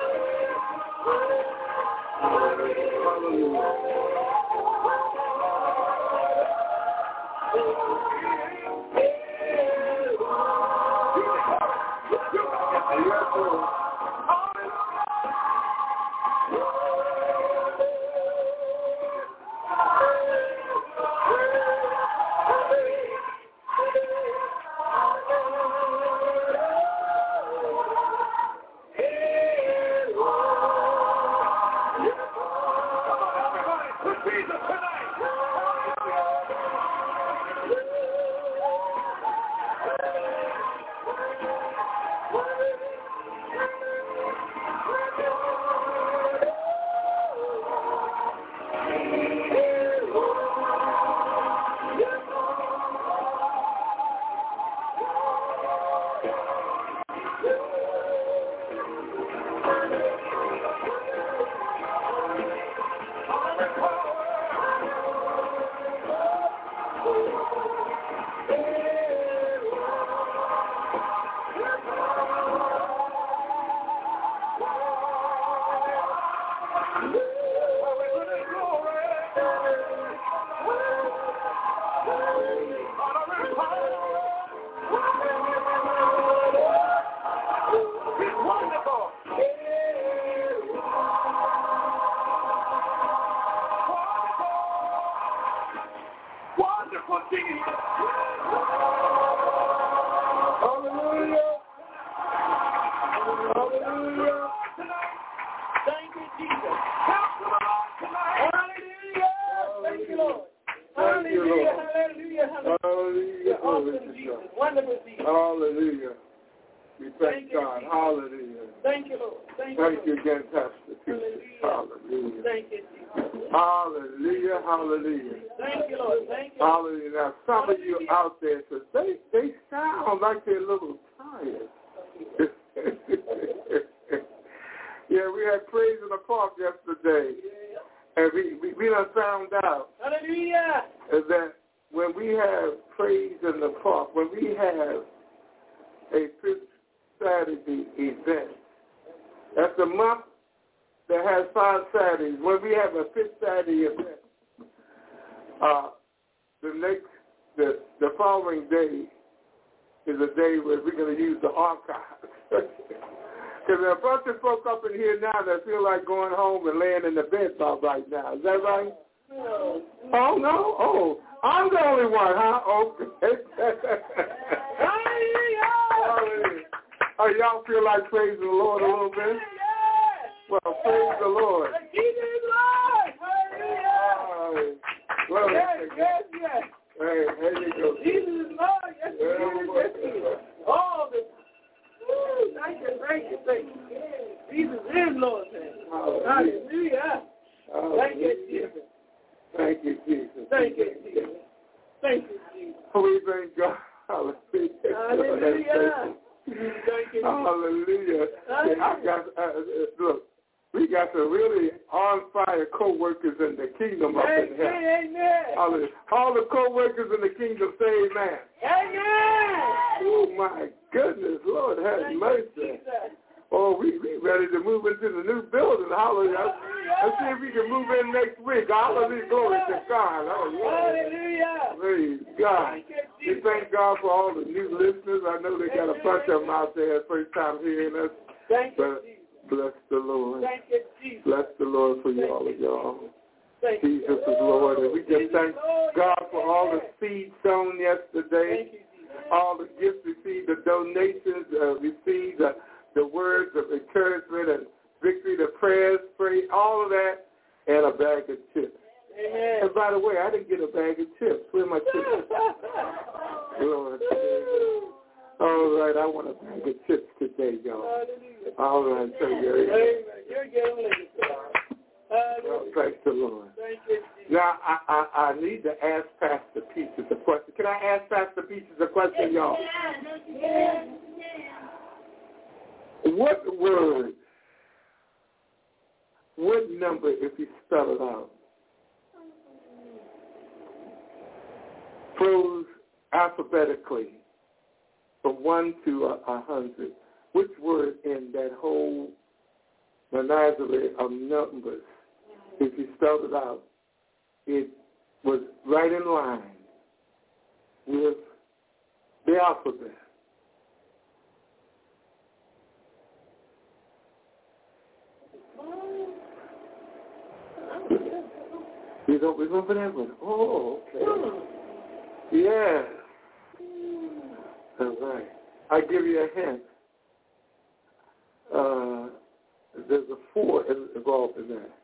Hallelujah. We thank God. Hallelujah. Thank you, Lord. Thank you, Thank you again, Pastor Peter. Hallelujah. Thank you, Jesus. Hallelujah. Hallelujah. Thank you, Lord. Thank you. Hallelujah. Now, some of you out there, cause they, they sound like they're a little tired. Yeah, we had praise in the park yesterday. And we, we, we done found out Hallelujah. that when we have praise in the park, when we have a Fifth Saturday event, that's a month that has five Saturdays. When we have a Fifth Saturday event, uh, the next, the, the following day is a day where we're going to use the archives. Because there are a bunch of folk up in here now that feel like going home and laying in the bed all right now. Is that right? No. Oh, no? Oh, I'm the only one, huh? Okay. Hallelujah. Oh, y'all feel like praising the Lord a little bit? Well, praise the Lord. Jesus is Lord. Hallelujah. Well, yes, yes, yes. Hey, there you go. Jesus is Lord. Yes, he is. Yes, he is. All the Woo, thank you, thank you, thank you. Jesus is Lord. Hallelujah. Hallelujah. Thank you, Jesus. Thank you, Jesus. Thank you, Jesus. Thank you, Jesus. We thank God. Hallelujah. Hallelujah. Thank you. Hallelujah. I got, uh, look, we got some really on-fire co-workers in the kingdom up in here. Amen. Hallelujah. All the co-workers in the kingdom say amen. Amen. Oh, my goodness. Lord have Thank mercy. you, Jesus. Oh, we we ready to move into the new building. Hallelujah. Let's see if we can move in next week. Hallelujah. Glory to God. Hallelujah. Praise God. We thank God for all the new listeners. I know they got a bunch of them out there first time hearing us. Thank you, but bless the Lord. Thank you, Jesus. Bless the Lord for you, all of y'all. Jesus is Lord. And we just thank God for all the seeds sown yesterday, all the gifts received, the donations uh, received, the, the words of encouragement and victory, the prayers, pray, all of that, and a bag of chips. Amen. And by the way, I didn't get a bag of chips. Where are my chips? Lord. All right, I want a bag of chips today, y'all. All right, so you're, you're getting later. Well, thank the Lord. Thank you. Now, I, I, I need to ask Pastor Peaches a question. Can I ask Pastor Peaches a question, y'all? Yes. What word, what number, if you spell it out, flows alphabetically from one to a, a hundred? Which word in that whole menagerie of numbers, if you spelled it out, it was right in line with the alphabet? You don't remember that one? Oh, okay. Yeah. All right. I'll give you a hint. Uh, there's a four involved in that.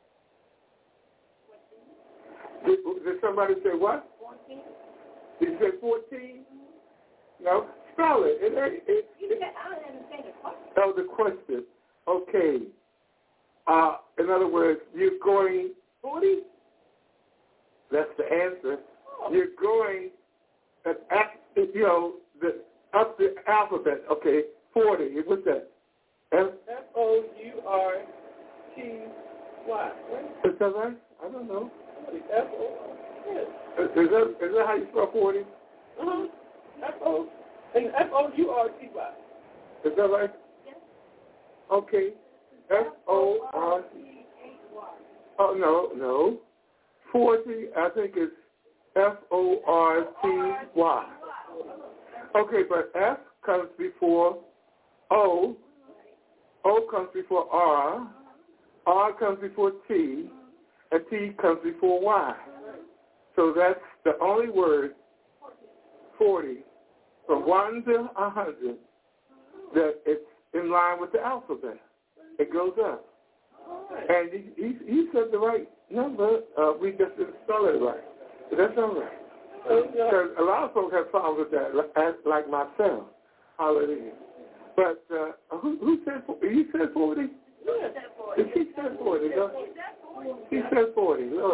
Did, did somebody say what? fourteen. Did you say fourteen? No. Spell it. it, it, it you said, I don't understand the question. That was the question. Okay. Uh, in other words, you're going forty? That's the answer. Oh. You're going, at, you know, the, up the alphabet. Okay, forty. What's that? F O U R T Y. Is that right? I don't know. F O Yes. Is that, is that how you spell forty? Uh-huh. F O and F O U R T Y. Is that right? Yes. Okay. F O R T Y. Oh, no, no. forty, I think it's F O R T Y. Okay, but F comes before O. O comes before R. R comes before T. And T comes before Y. So that's the only word, forty, from one to one hundred, that it's in line with the alphabet. It goes up. And he, he, he said the right number. Uh, we just didn't spell it right. But that's all right. Because a lot of folks have problems with that, like myself. Hallelujah. But uh, who, who said forty? You said forty? Yes. She said forty. No? She said forty. Lord.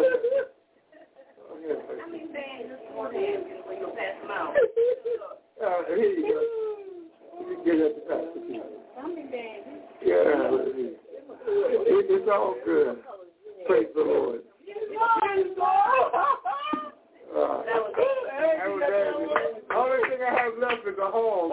I mean, saying this morning when you pass them out. Uh, here you go. You can get it at the pastor. I mean, yeah. It, it's all good. Praise the Lord. Uh, that was good. The only thing I have left is a home.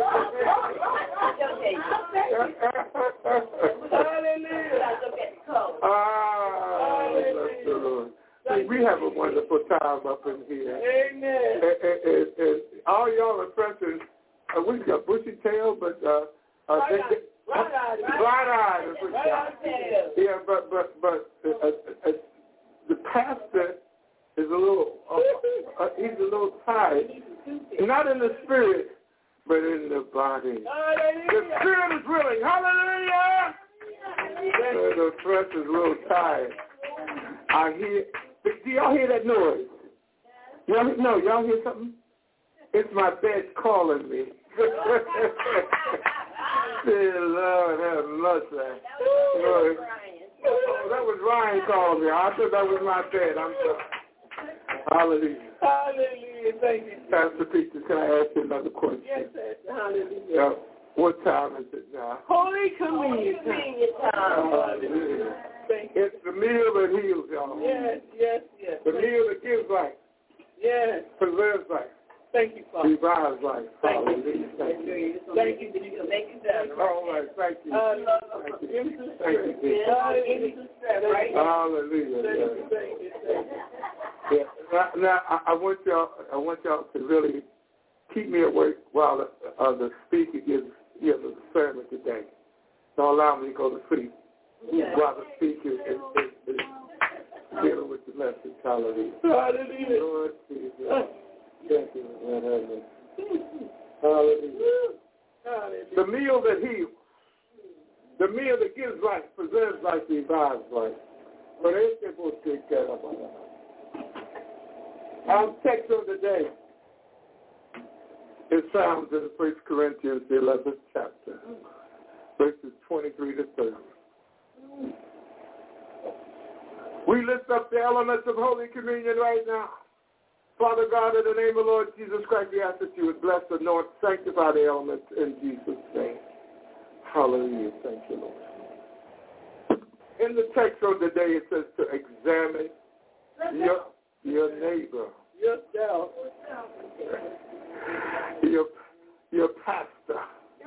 Ah, bless the Lord. See, we have a wonderful time up in here. Amen. And, and, and, and all y'all are pressing, uh, we got bushy tail, but uh, uh, they, they, Bright-eyed. Bright-eyed. Bright-eyed. Yeah, but but but uh, uh, uh, the pastor is a little, uh, uh, he's a little tired. Not in the spirit, but in the body. Hallelujah. The spirit is willing. Hallelujah. Uh, the flesh is a little tired. I hear. Do y'all hear that noise? Y'all, no, y'all hear something? It's my bed calling me. Dear Lord, have mercy. Lord. Oh, that was Ryan calling me. I thought that was my bed. I'm sorry. Hallelujah. Hallelujah. Thank you. Pastor Peter, can I ask you another question? Yes, sir. Hallelujah. Yeah. What time is it now? Holy Communion time. Hallelujah. Thank you. It's the meal that heals, y'all. Yes, yes, yes. The meal that gives life. Yes. Preserves life. Thank you, Father. Revives life. Thank Hallelujah. you. Thank you. Thank you that you can make it better. All right. Thank you. Uh, Thank you. give us Thank you, Jesus. Hallelujah. Yeah. Now, now I, I want y'all. I want y'all to really keep me awake while the, uh, the speaker gives you know, the sermon today. Don't allow me to go to sleep yeah. while the speaker is, is, is dealing with the message. Hallelujah. Hallelujah. Lord Jesus. Thank you, Lord. Hallelujah. Hallelujah. The meal that heals, the meal that gives life, preserves life, revives life. But it's supposed to take care of it. Our text of the day is found in First Corinthians, the eleventh chapter, verses twenty-three to thirty. We lift up the elements of Holy Communion right now. Father God, in the name of Lord Jesus Christ, we ask that you would bless, anoint, sanctify the elements in Jesus' name. Hallelujah. Thank you, Lord. In the text of the day, it says to examine your, your neighbor, yourself, your, your pastor,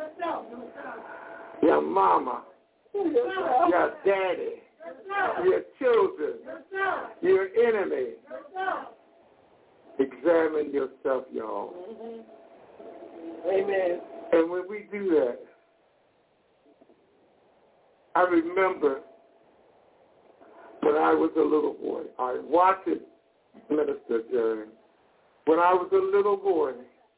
your mama, your daddy, your children, your enemy. Examine yourself, y'all. Mm-hmm. Amen. And when we do that, I remember when I was a little boy. I watched it, Minister Jerry. When I was a little boy,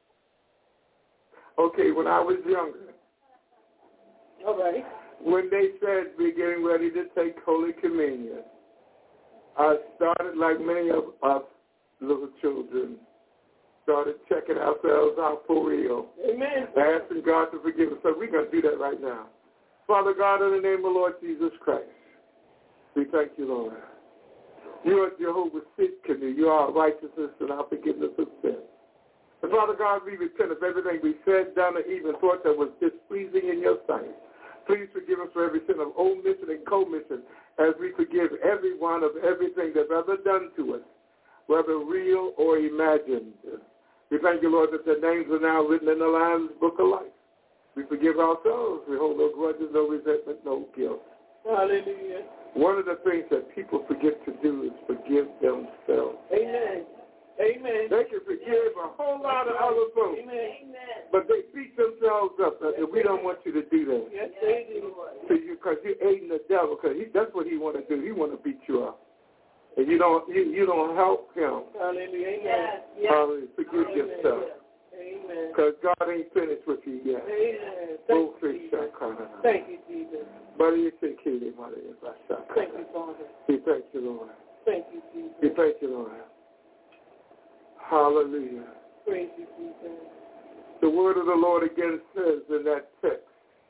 okay, when I was younger, all right. When they said we're getting ready to take Holy Communion, I started like many of us little children, started checking ourselves out for real. Amen. Asking God to forgive us. So we're going to do that right now. Father God, in the name of Lord Jesus Christ, we thank you, Lord. You are Jehovah Tsidkenu. You are our righteousness and our forgiveness of sin. And Father God, we repent of everything we said, done, or even thought that was displeasing in your sight. Please forgive us for every sin of omission and commission, as we forgive everyone of everything they've ever done to us, whether real or imagined. We thank you, Lord, that their names are now written in the Lamb's Book of Life. We forgive ourselves. We hold no grudges, no resentment, no guilt. Hallelujah. One of the things that people forget to do is forgive themselves. Amen. Amen. They can forgive a whole lot of other folks. Amen. But they beat themselves up. And we don't want you to do that. Yes, they do. So you, because you're aiding the devil, because that's what he want to do. He want to beat you up. And you don't you, you don't help him. Hallelujah. Yes, yes. Hallelujah. Forgive Hallelujah. Yourself. Amen. Because God ain't finished with you yet. Amen. Thank you, Jesus. Thank you, Jesus. Thank you, Father. We thank you, Lord. Thank you, Jesus. We thank you, Lord. Hallelujah. Praise you, Jesus. The word of the Lord again says in that text,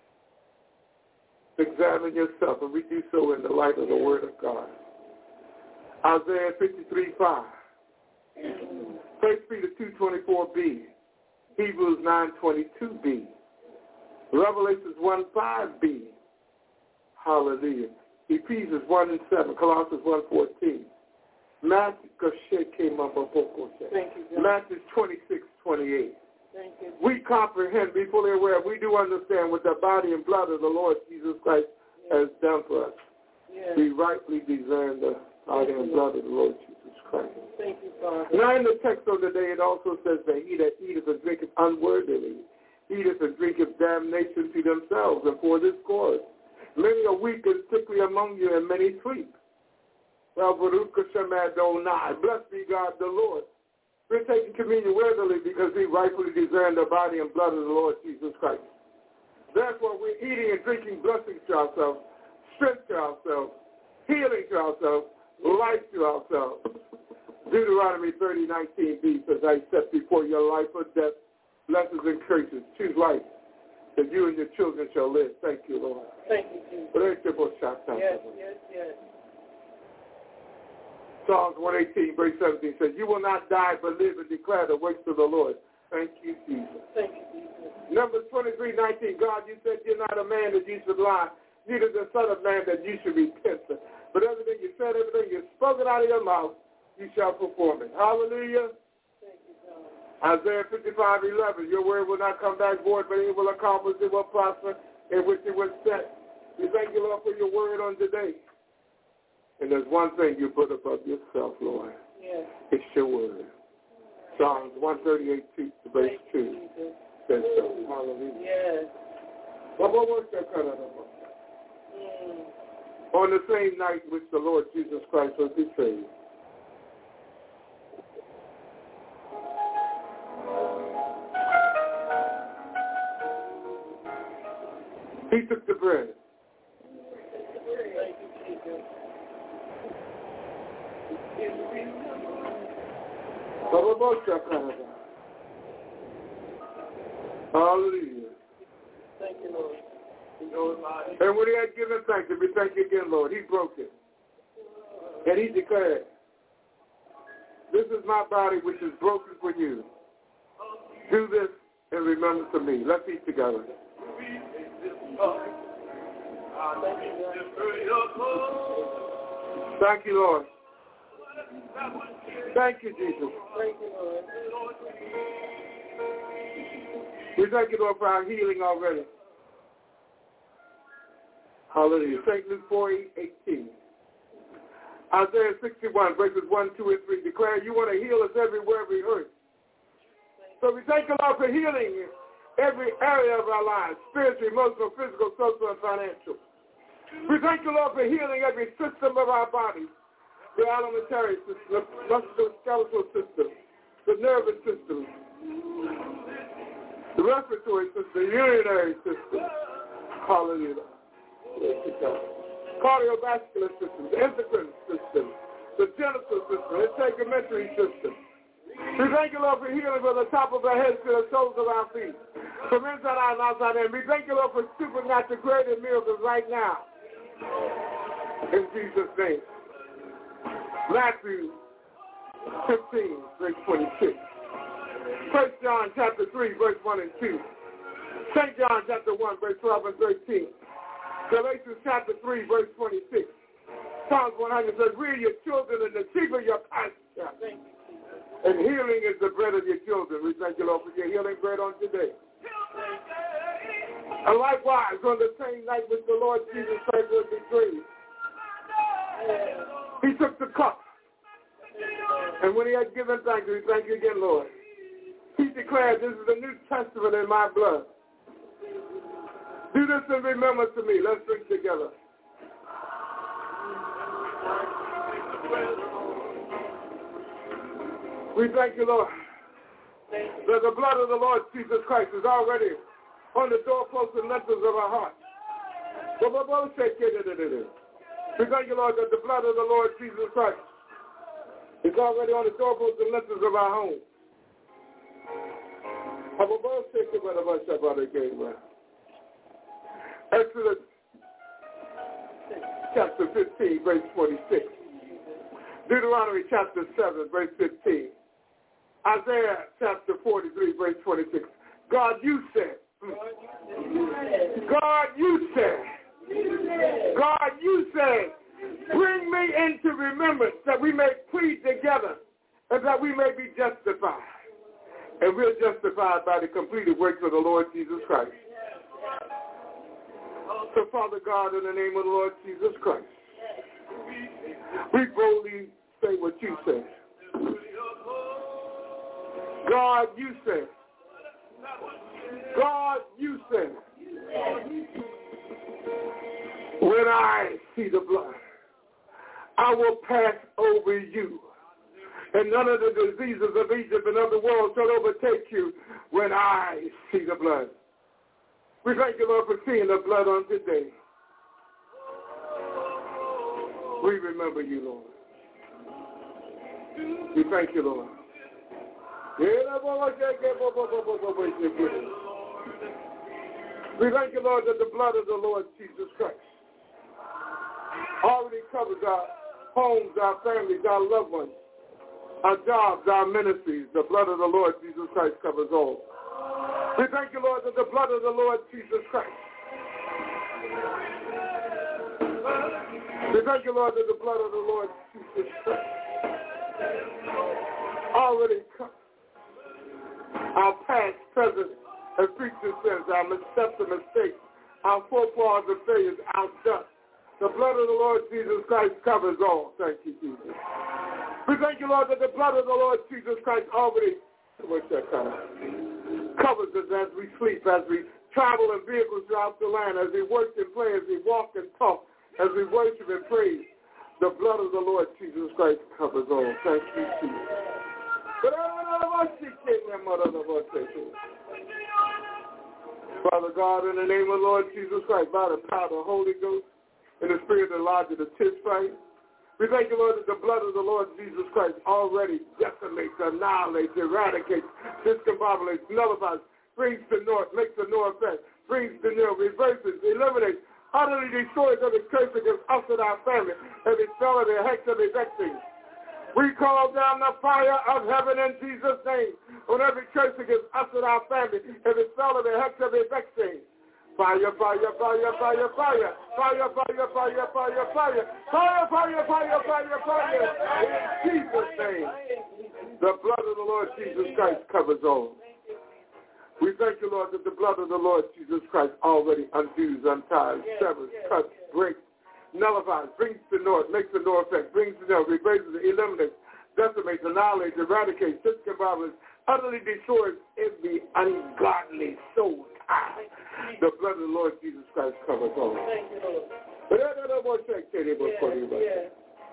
examine yourself, and we do so in the light of the word of God. Isaiah fifty-three five. First Peter two twenty-four b. Hebrews nine twenty-two b. Revelations one five b. Hallelujah. Ephesians one and seven. Colossians one fourteen. Matthew Matthew twenty-six twenty-eight. Thank you. We comprehend, be fully aware, we do understand what the body and blood of the Lord Jesus Christ yes. has done for us. Yes. We rightly discern the body and blood of the Lord Jesus Christ. Thank you, Father. Now in the text of the day, it also says that he that eateth and drinketh unworthily, eateth and drinketh damnation to themselves, and for this cause many are weak and sickly among you, and many sleep. Well, blessed be God the Lord. We're taking communion worthily because we rightfully discern the body and blood of the Lord Jesus Christ. Therefore, we're eating and drinking blessings to ourselves, strength to ourselves, healing to ourselves, life to ourselves. Deuteronomy thirty nineteen b says, I set before your life or death, blessings and curses. Choose life, that you and your children shall live. Thank you, Lord. Thank you, Jesus. Yes, yes, yes. Psalms one eighteen, verse seventeen says, you will not die but live and declare the works of the Lord. Thank you, Jesus. Thank you, Jesus. Numbers twenty-three nineteen, God, you said you're not a man that you should lie, neither the son of man that you should repent. But everything you said, everything you spoken out of your mouth, you shall perform it. Hallelujah. Thank you, God. Isaiah fifty-five eleven, your word will not come back void, but it will accomplish, it will prosper, in which it was sent. We thank you, Lord, for your word on today. And there's one thing you put above yourself, Lord. Yes. It's your word. Psalms one thirty-eight, verse two says so. Hallelujah. Yes. Mm. On the same night which the Lord Jesus Christ was betrayed, he took the bread. Hallelujah. Thank you, Lord. And when he had given thanks, and we thank you again, Lord, he broke it. And he declared, this is my body which is broken for you. Do this in remembrance of me. Let's eat together. Thank you, Lord. Thank you, Jesus. Thank you, Lord. We thank you, Lord, for our healing already. Hallelujah. Saint Luke four eighteen. Isaiah sixty-one, verses one, two, and three declare you want to heal us everywhere we hurt. So we thank you, Lord, for healing every area of our lives, spiritual, emotional, physical, social, and financial. We thank you, Lord, for healing every system of our body, the alimentary system, the musculoskeletal system, the nervous system, the respiratory system, the urinary system. Hallelujah. Cardiovascular system, the endocrine system, the genital system, the integumentary system. We thank you, Lord, for healing from the top of our heads to the soles of our feet, from inside out and outside in. We thank you, Lord, for supernatural creative miracles right now. In Jesus' name. Matthew fifteen, verse twenty-six. First John chapter three, verse one and two. Saint John chapter one, verse twelve and thirteen. Galatians chapter three, verse twenty-six. Psalms one hundred says, we are your children and the sheep of your pasture. And healing is the bread of your children. We thank you, Lord, for your healing bread on today. And likewise, on the same night which the Lord Jesus Christ was betrayed, he took the cup. And when he had given thanks, we thank you again, Lord. He declared, this is the New Testament in my blood. Do this in remembrance to me. Let's drink together. We thank you, Lord, that the blood of the Lord Jesus Christ is already on the doorposts and lintels of our hearts. We thank you, Lord, that the blood of the Lord Jesus Christ is already on the doorposts and lintels of our home. Exodus chapter fifteen, verse twenty-six. Deuteronomy chapter seven, verse fifteen. Isaiah chapter forty-three, verse twenty-six. God, you said. God, you said. God, you said. Bring me into remembrance that we may plead together and that we may be justified. And we're justified by the completed works of the Lord Jesus Christ. So, Father God, in the name of the Lord Jesus Christ, we boldly say what you say. God, you say. God, you say. When I see the blood, I will pass over you. And none of the diseases of Egypt and of the world shall overtake you when I see the blood. We thank you, Lord, for seeing the blood on today. We remember you, Lord. We thank you, Lord. We thank you, Lord, that the blood of the Lord Jesus Christ already covers our homes, our families, our loved ones, our jobs, our ministries. The blood of the Lord Jesus Christ covers all. We thank you, Lord, that the blood of the Lord Jesus Christ. We thank you, Lord, that the blood of the Lord Jesus Christ already covers our past, present, and future sins, our missteps and mistakes, our forepaws and failures outdone. The blood of the Lord Jesus Christ covers all. Thank you, Jesus. We thank you, Lord, that the blood of the Lord Jesus Christ already what's that time? covers us as we sleep, as we travel in vehicles throughout the land, as we work and play, as we walk and talk, as we worship and praise. The blood of the Lord Jesus Christ covers all. Thank you, Jesus. Father God, in the name of the Lord Jesus Christ, by the power of the Holy Ghost, in the spirit of Elijah the Tishbite, we thank you, Lord, that the blood of the Lord Jesus Christ already decimates, annihilates, eradicates, discombobulates, nullifies, brings to naught, makes a no effect, brings to nil, reverses, eliminates, utterly destroys every curse against us and our family, every spell, every hex, every vexing. We call down the fire of heaven in Jesus' name on every curse against us and our family, every spell, every hex, every vexing. Fire, fire, fire, fire, fire, fire, fire, fire, fire, fire, fire, fire, fire, fire, fire. In Jesus' name, the blood of the Lord Jesus Christ covers all. We thank you, Lord, that the blood of the Lord Jesus Christ already undoes, unties, severs, cuts, breaks, nullifies, brings to naught, makes a no effect, brings to naught, reverses, eliminates, decimates, annihilates, eradicates, discombobulates, utterly destroys every ungodly soul tie. The blood of the Lord Jesus Christ covers all. Thank you, Lord. Yeah, yeah.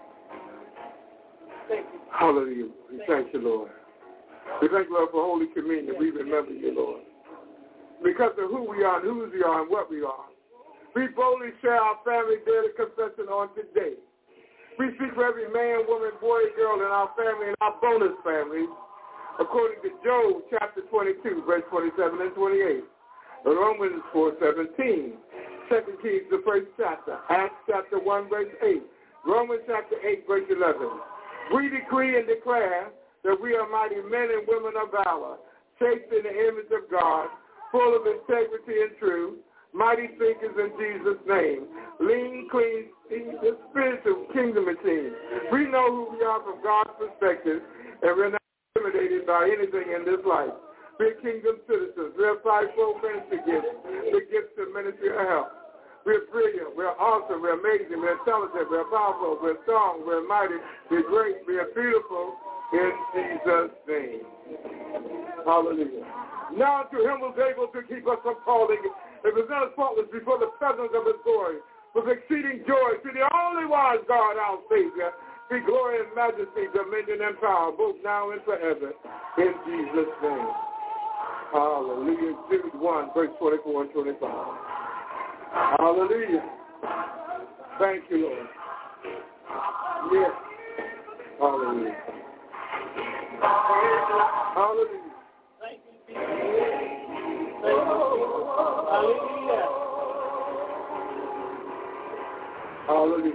Thank you. Hallelujah. We thank you, Lord. We thank you, Lord, for Holy Communion. We remember you, Lord. Because of who we are and whose we are and what we are. We boldly share our family daily confession on today. We speak for every man, woman, boy, girl in our family and our bonus families, according to Job chapter twenty-two, verse twenty-seven and twenty-eight. Romans four seventeen, Second Kings, the first chapter, Acts chapter one, verse eight, Romans chapter eight, verse eleven. We decree and declare that we are mighty men and women of valor, shaped in the image of God, full of integrity and truth, mighty thinkers in Jesus' name, lean, clean, the spiritual kingdom machine. We know who we are from God's perspective, and we're not intimidated by anything in this life. We're kingdom citizens. We're fivefold ministry gifts, the gifts of ministry of health. We're brilliant. We're awesome. We're amazing. We're intelligent. We're powerful. We're strong. We're mighty. We're great. We're beautiful in Jesus' name. Hallelujah. Now to him who's able to keep us from falling and present us faultless before the presence of his glory with exceeding joy, to the only wise God, our Savior, be glory and majesty, dominion and power, both now and forever. In Jesus' name. Hallelujah. Jude one, verse twenty-four and twenty-five. Hallelujah. Thank you, Lord. Yes. Hallelujah. Hallelujah. Thank you, Jesus. Thank you. Hallelujah. Hallelujah.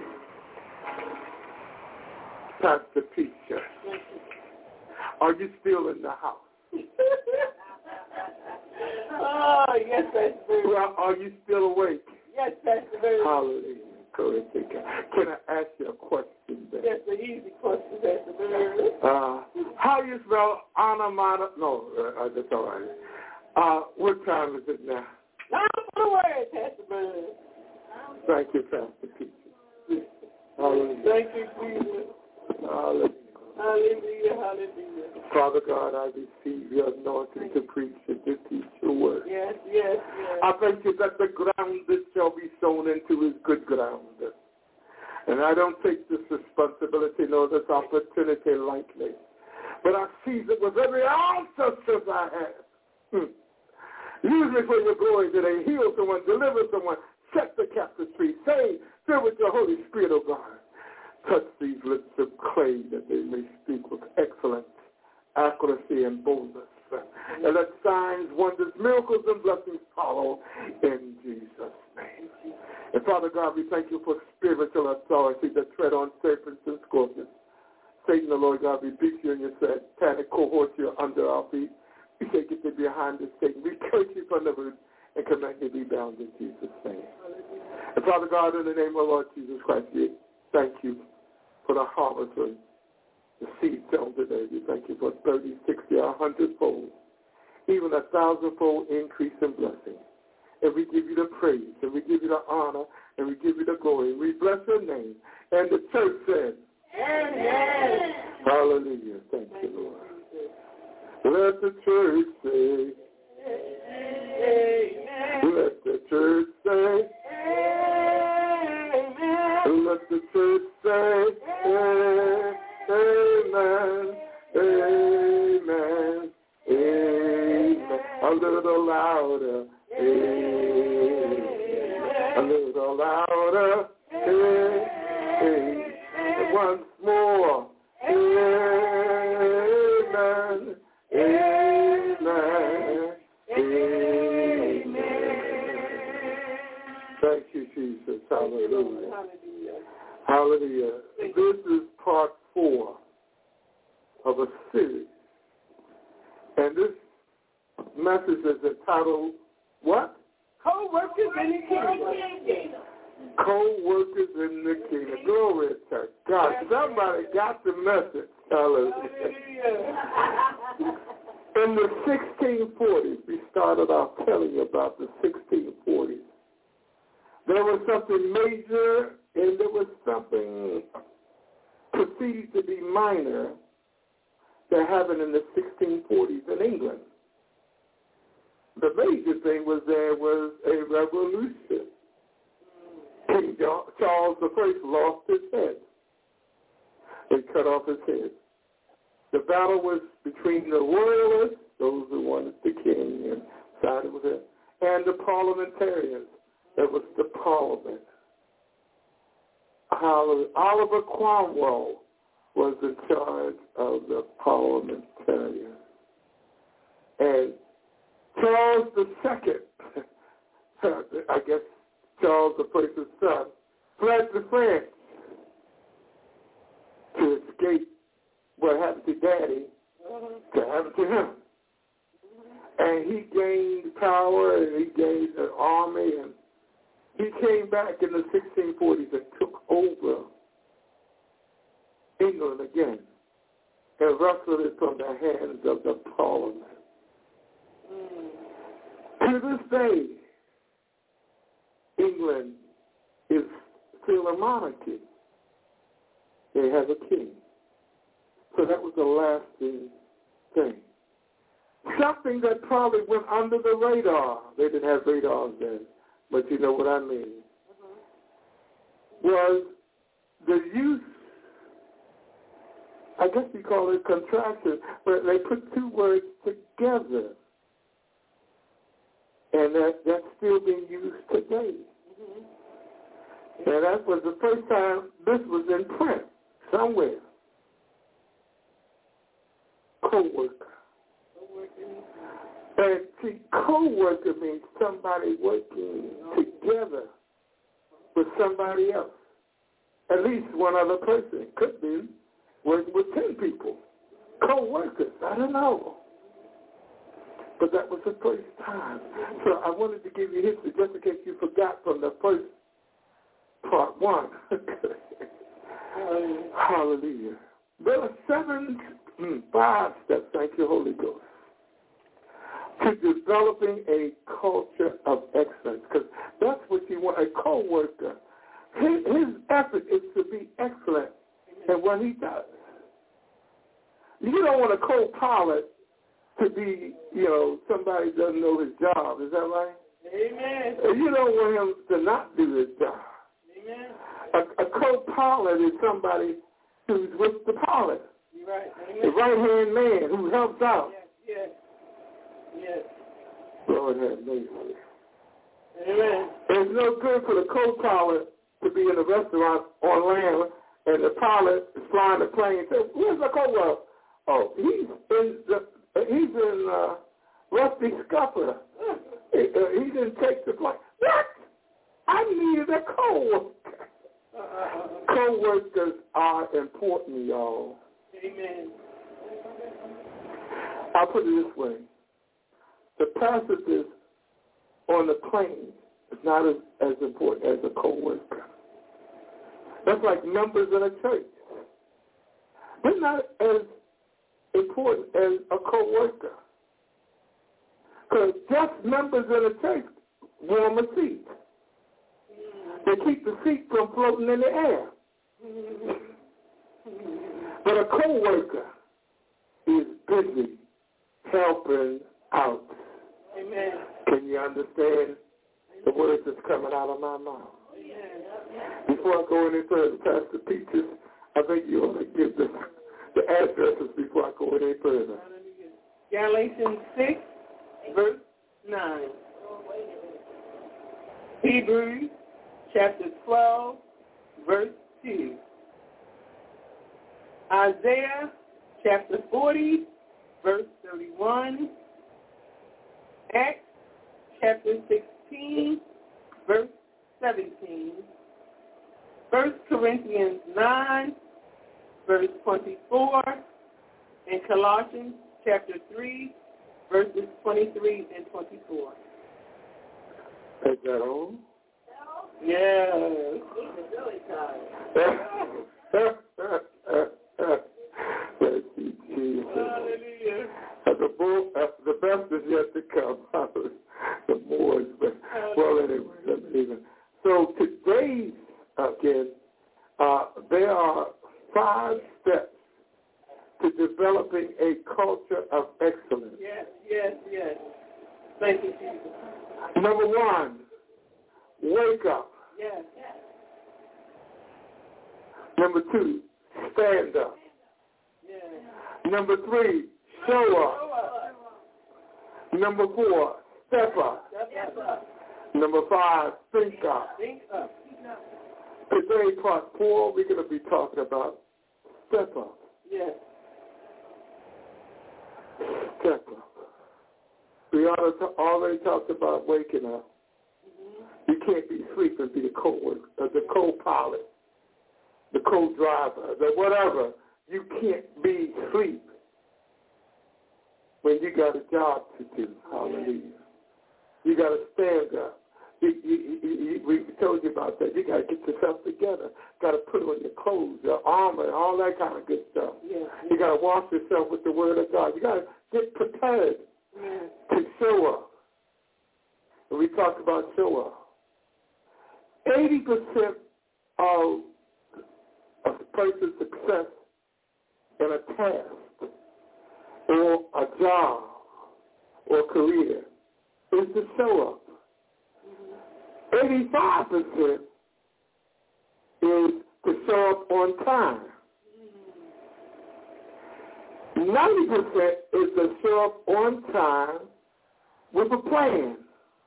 Pastor Peter, are you still in the house? Oh, yes, that's very well, are you still awake? Yes, that's very Hallelujah. Glory to God. Can I ask you a question there? That's an easy question, Pastor Barry. Uh, how do you spell onomatopoeia? No, uh, that's all right. Uh, what time is it now? Now for the word, Pastor Barry. Thank you, Pastor Peter. Hallelujah. Thank you, Jesus. Hallelujah. Hallelujah, hallelujah. Father God, I receive your anointing to preach and to teach your word. Yes, yes, yes. I thank you that the ground that shall be sown into is good ground. And I don't take this responsibility nor this opportunity lightly. But I seize it with every ounce of strength I have. Hmm. Use me for your glory today. Heal someone, deliver someone, set the captive free. Save, fill with your Holy Spirit, O God. Touch these lips of clay that they may speak with excellence, accuracy, and boldness. And let signs, wonders, miracles, and blessings follow in Jesus' name. And Father God, we thank you for spiritual authority that tread on serpents and scorpions. Satan, the Lord God, rebuke you and your satanic cohorts. You're under our feet. We say, get thee behind us, Satan. We curse you from the root and command you to be bound in Jesus' name. And Father God, in the name of Lord Jesus Christ, we thank you for the harvest of the seed sown today. We thank you for thirty, sixty, a hundredfold, even a thousandfold increase in blessing. and we give you the praise, and we give you the honor, and we give you the glory. We bless your name. And the church said, amen. Hallelujah. Thank you, Lord. Let the church say, amen. Let the church say, amen. Let the church say, amen. Amen. Amen. A little louder. Amen. A little louder. Amen. Once more. Amen. Amen. Amen. Thank you, Jesus. Hallelujah. Hallelujah. This is part four of a series. And this message is entitled, what? Co-workers in the kingdom. Co-workers in the kingdom. Glory to God. Somebody got the message. Hallelujah. In the sixteen forties, we started off telling you about the sixteen forties. There was something major and there was something perceived to be minor that happened in the sixteen forties in England. The major thing was there was a revolution. King Charles the First lost his head. They cut off his head. The battle was between the royalists, those who wanted the king and sided with him, and the parliamentarians. That was the parliament. Oliver Cromwell was in charge of the parliamentarians. And Charles the Second, I guess Charles the First's son, fled to France to escape what happened to Daddy to happen to him. And he gained power and he gained an army, and he came back in the sixteen forties and took over England again and wrestled it from the hands of the parliament. Mm. To this day, England is still a monarchy. They have a king. So that was the lasting thing. Something that probably went under the radar. They didn't have radars then, but you know what I mean. Mm-hmm. Was the use, I guess you call it contraction, but they put two words together. And that, that's still being used today. Mm-hmm. And that was the first time this was in print somewhere. Co-worker. And see, co-worker means somebody working together with somebody else. At least one other person. It could be working with ten people. Co-workers. I don't know. But that was the first time. So I wanted to give you history just in case you forgot from the first part one. Hallelujah. There are seven, five steps, thank you, Holy Ghost, to developing a culture of excellence. Because that's what you want, a co-worker. His, his effort is to be excellent in what he does. You don't want a co-pilot to be, you know, somebody who doesn't know his job. Is that right? Amen. You don't want him to not do his job. Amen. A, a co-pilot is somebody who's with the pilot. You're right. Amen. The right-hand man who helps out. Yes, yes, yes. Lord have mercy. Amen. It's no good for the co-pilot to be in a restaurant on land and the pilot is flying the plane and says, where's the co-pilot? Oh, he's in the He's in uh, Rusty Scupper. He, uh, he didn't take the flight. What? I needed a co-worker. Uh-uh. Co-workers are important, y'all. Amen. I'll put it this way. The passages on the plane is not as, as important as a co-worker. That's like members in a church. They're not as important as a co-worker. Because just members in a church warm a seat. They keep the seat from floating in the air. But a co-worker is busy helping out. Amen. Can you understand the words that's coming out of my mouth? Amen. Before I go any further, Pastor Peaches, I think you ought to give the, the addresses before I go any further. Galatians six, verse nine. Hebrews chapter twelve, verse two. Isaiah chapter forty, verse thirty-one. Acts chapter sixteen, verse seventeen. First Corinthians nine, verse twenty-four. And Colossians chapter three, verses twenty-three and twenty-four. Is that all? Yes. Thank you, Jesus. Hallelujah. The, more, uh, the best is yet to come. The more is better. Well, anyway. So today, again, uh, there are five steps to developing a culture of excellence. Yes, yes, yes. Thank you, Jesus. Number one, wake up. Yes. Number two, stand up. Yes. Number three, show up. Number four, step up. Step up. Number five, think up. Think up. Today, part four, we're going to be talking about step up. Yes. Step up. We already talked about waking up. Mm-hmm. You can't be asleep and be the co uh, the co-pilot, the co-driver, the whatever. You can't be asleep when you got a job to do. Hallelujah. You got to stand up. You, you, you, you, we told you about that. You got to get yourself together. Got to put on your clothes, your armor, and all that kind of good stuff. Yes. You got to wash yourself with the Word of God. You got to get prepared Yes. to show up. And we talked about show up. eighty percent of a person's success in a task or a job or career is to show up. eighty-five percent is to show up on time. ninety percent is to show up on time with a plan.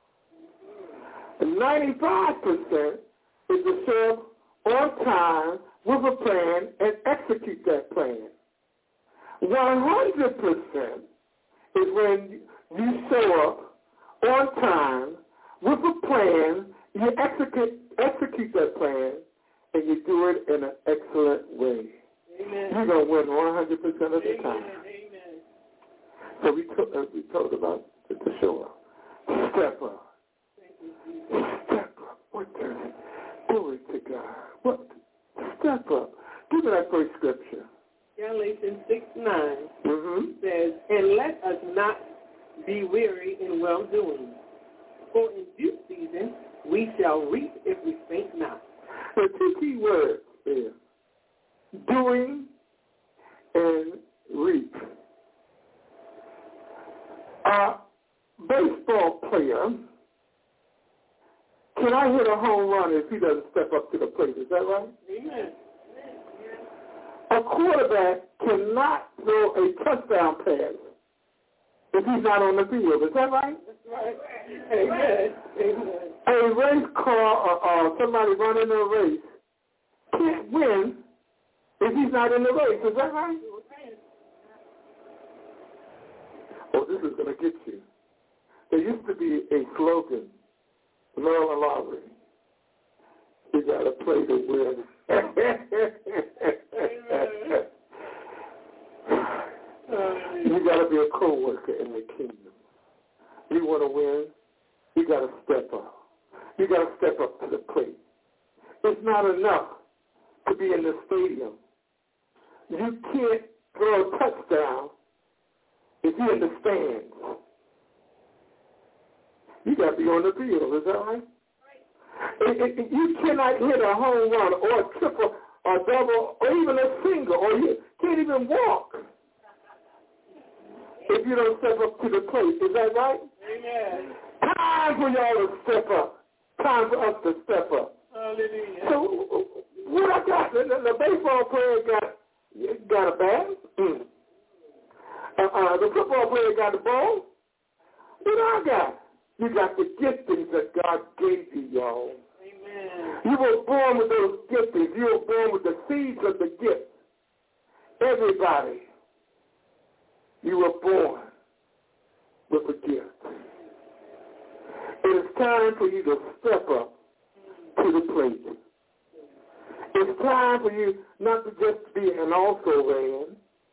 ninety-five percent is to show up on time with a plan and execute that plan. one hundred percent is when you show up on time with a plan, you execute, execute that plan, and you do it in an excellent way. Amen. You're going to win one hundred percent of the Amen. time. Amen. So we, to, uh, we told about the show up. Step up. Step up. What does it? Glory to God. What? Step up. Give me that first scripture. Galatians six nine Mm-hmm. says, and let us not be weary in well-doing, for in due season we shall reap if we faint not. The two key words there, doing and reap. A baseball player cannot hit a home run if he doesn't step up to the plate. Is that right? Amen. A quarterback cannot throw a touchdown pass if he's not on the field. Is that right? That's right. Amen. Amen. A race car or, or somebody running a race can't win if he's not in the race. Is that right? Oh, this is going to get you. There used to be a slogan, Marilyn Lowry. You got to play to win. You got to be a co-worker in the kingdom. You want to win, you got to step up. You got to step up to the plate. It's not enough to be in the stadium. You can't throw a touchdown if you're in the stands. you got to be on the field. Is that right? It, it, you cannot hit a home run or a triple or double or even a single, or you can't even walk if you don't step up to the plate. Is that right? Amen. Time for y'all to step up. Time for us to step up. Hallelujah. So what I got, the, the baseball player got got a bat. Mm. Uh, uh, the football player got the ball. What I got? You got the giftings that God gave you, y'all. Amen. You were born with those giftings. You were born with the seeds of the gift. Everybody, you were born with a gift. It is time for you to step up to the plate. It's time for you not to just be an also ran.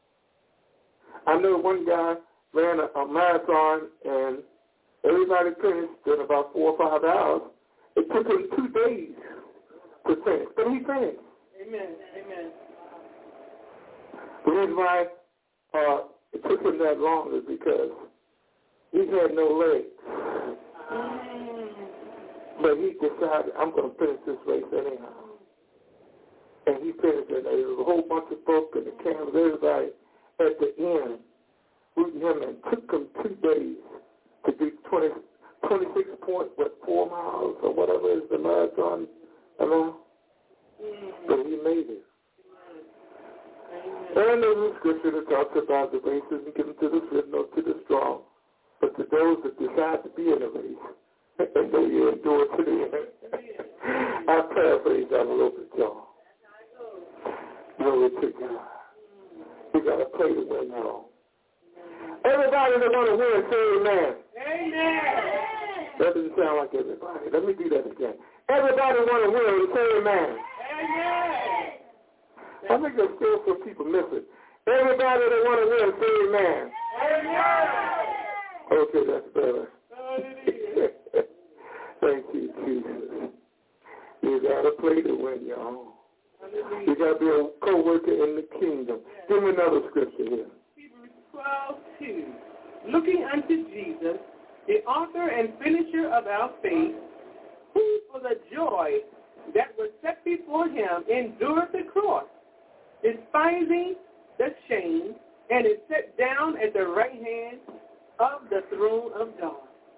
I know one guy ran a, a marathon and everybody finished in about four or five hours. It took him two days to finish, but he finished. Amen. Amen. The reason why uh, it took him that long is because he had no legs. Mm. But he decided, I'm going to finish this race anyhow. And he finished it. There was a whole bunch of folks and the cameras, everybody at the end rooting him, and took him two days to do twenty, twenty-six point, what, four miles or whatever is the marathon amount. Mm. But he made it. Amen. And there's a scripture that talks about the race isn't given to the swift nor to the strong, but to those that decide to be in a race. And then you endure to the end. I paraphrase that a little bit, y'all. Glory to God. We got to play to win, y'all. Everybody that want to win, say amen. Amen. That doesn't sound like everybody. Let me do that again. Everybody want to win, say amen. Amen. I think there's still some people missing. Everybody that want to win, say amen. Amen. Okay, that's better. Hallelujah. Thank you, Jesus. You got to play to win, y'all. You got to be a co-worker in the kingdom. Give me another scripture here. Hebrews twelve two. Looking unto Jesus, the author and finisher of our faith, who for the joy that was set before him endured the cross, despising the shame, and is set down at the right hand of the throne of God.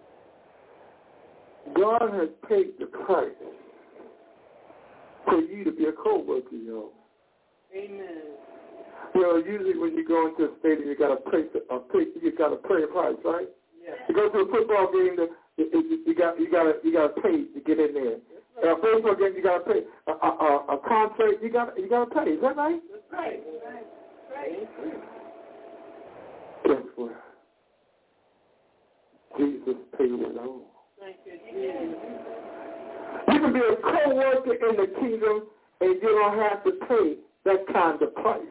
God has paid the price for you to be a co-worker, y'all. Amen. You know, usually when you go into a stadium, you got to pay. A pay you got to pay a price, right? Yeah. You go to a football game, the, you, you, you got you got to you got to pay to get in there. Right. A baseball game, you got to pay. A, a, a, a concert, you got you got to pay. Is that right? That's right. Right. Right. Guess what? Jesus paid it all. Thank you, Jesus. You can be a co-worker in the kingdom, and you don't have to pay that kind of price.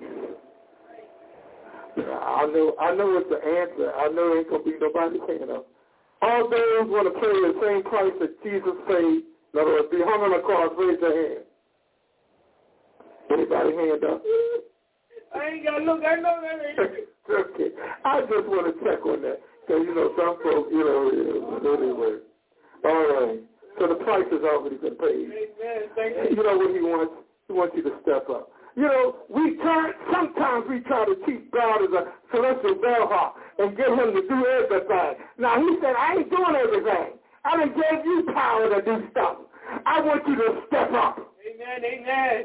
I know, I know what's the answer. I know there ain't gonna be nobody paying up. All those want to pay the same price that Jesus paid. In other words, be hung on the cross. Raise their hand. Anybody hand up? I ain't got to look. I know that ain't. Okay. I just want to check on that because you know some folks, you know, anyway. All right. So the price has already been paid. Amen. Thank you. You know what he wants? He wants you to step up. You know, we try, sometimes we try to keep God as a celestial bellhop and get him to do everything. Now, he said, I ain't doing everything. I done gave you power to do stuff. I want you to step up. Amen, amen.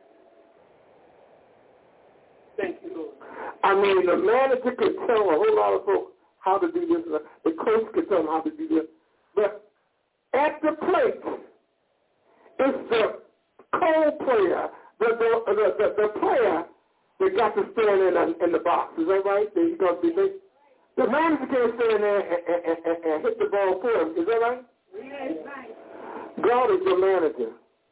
Thank you, Lord. I mean, the manager could tell a whole lot of folks how to do this. The coach could tell them how to do this. But at the plate, it's the co-player, the the, the, the, the player that got to stand in in the box. Is that right? He's going to be big. The manager can't stand there and, and, and, and hit the ball for him. Is that right? Yes, right. God is your manager.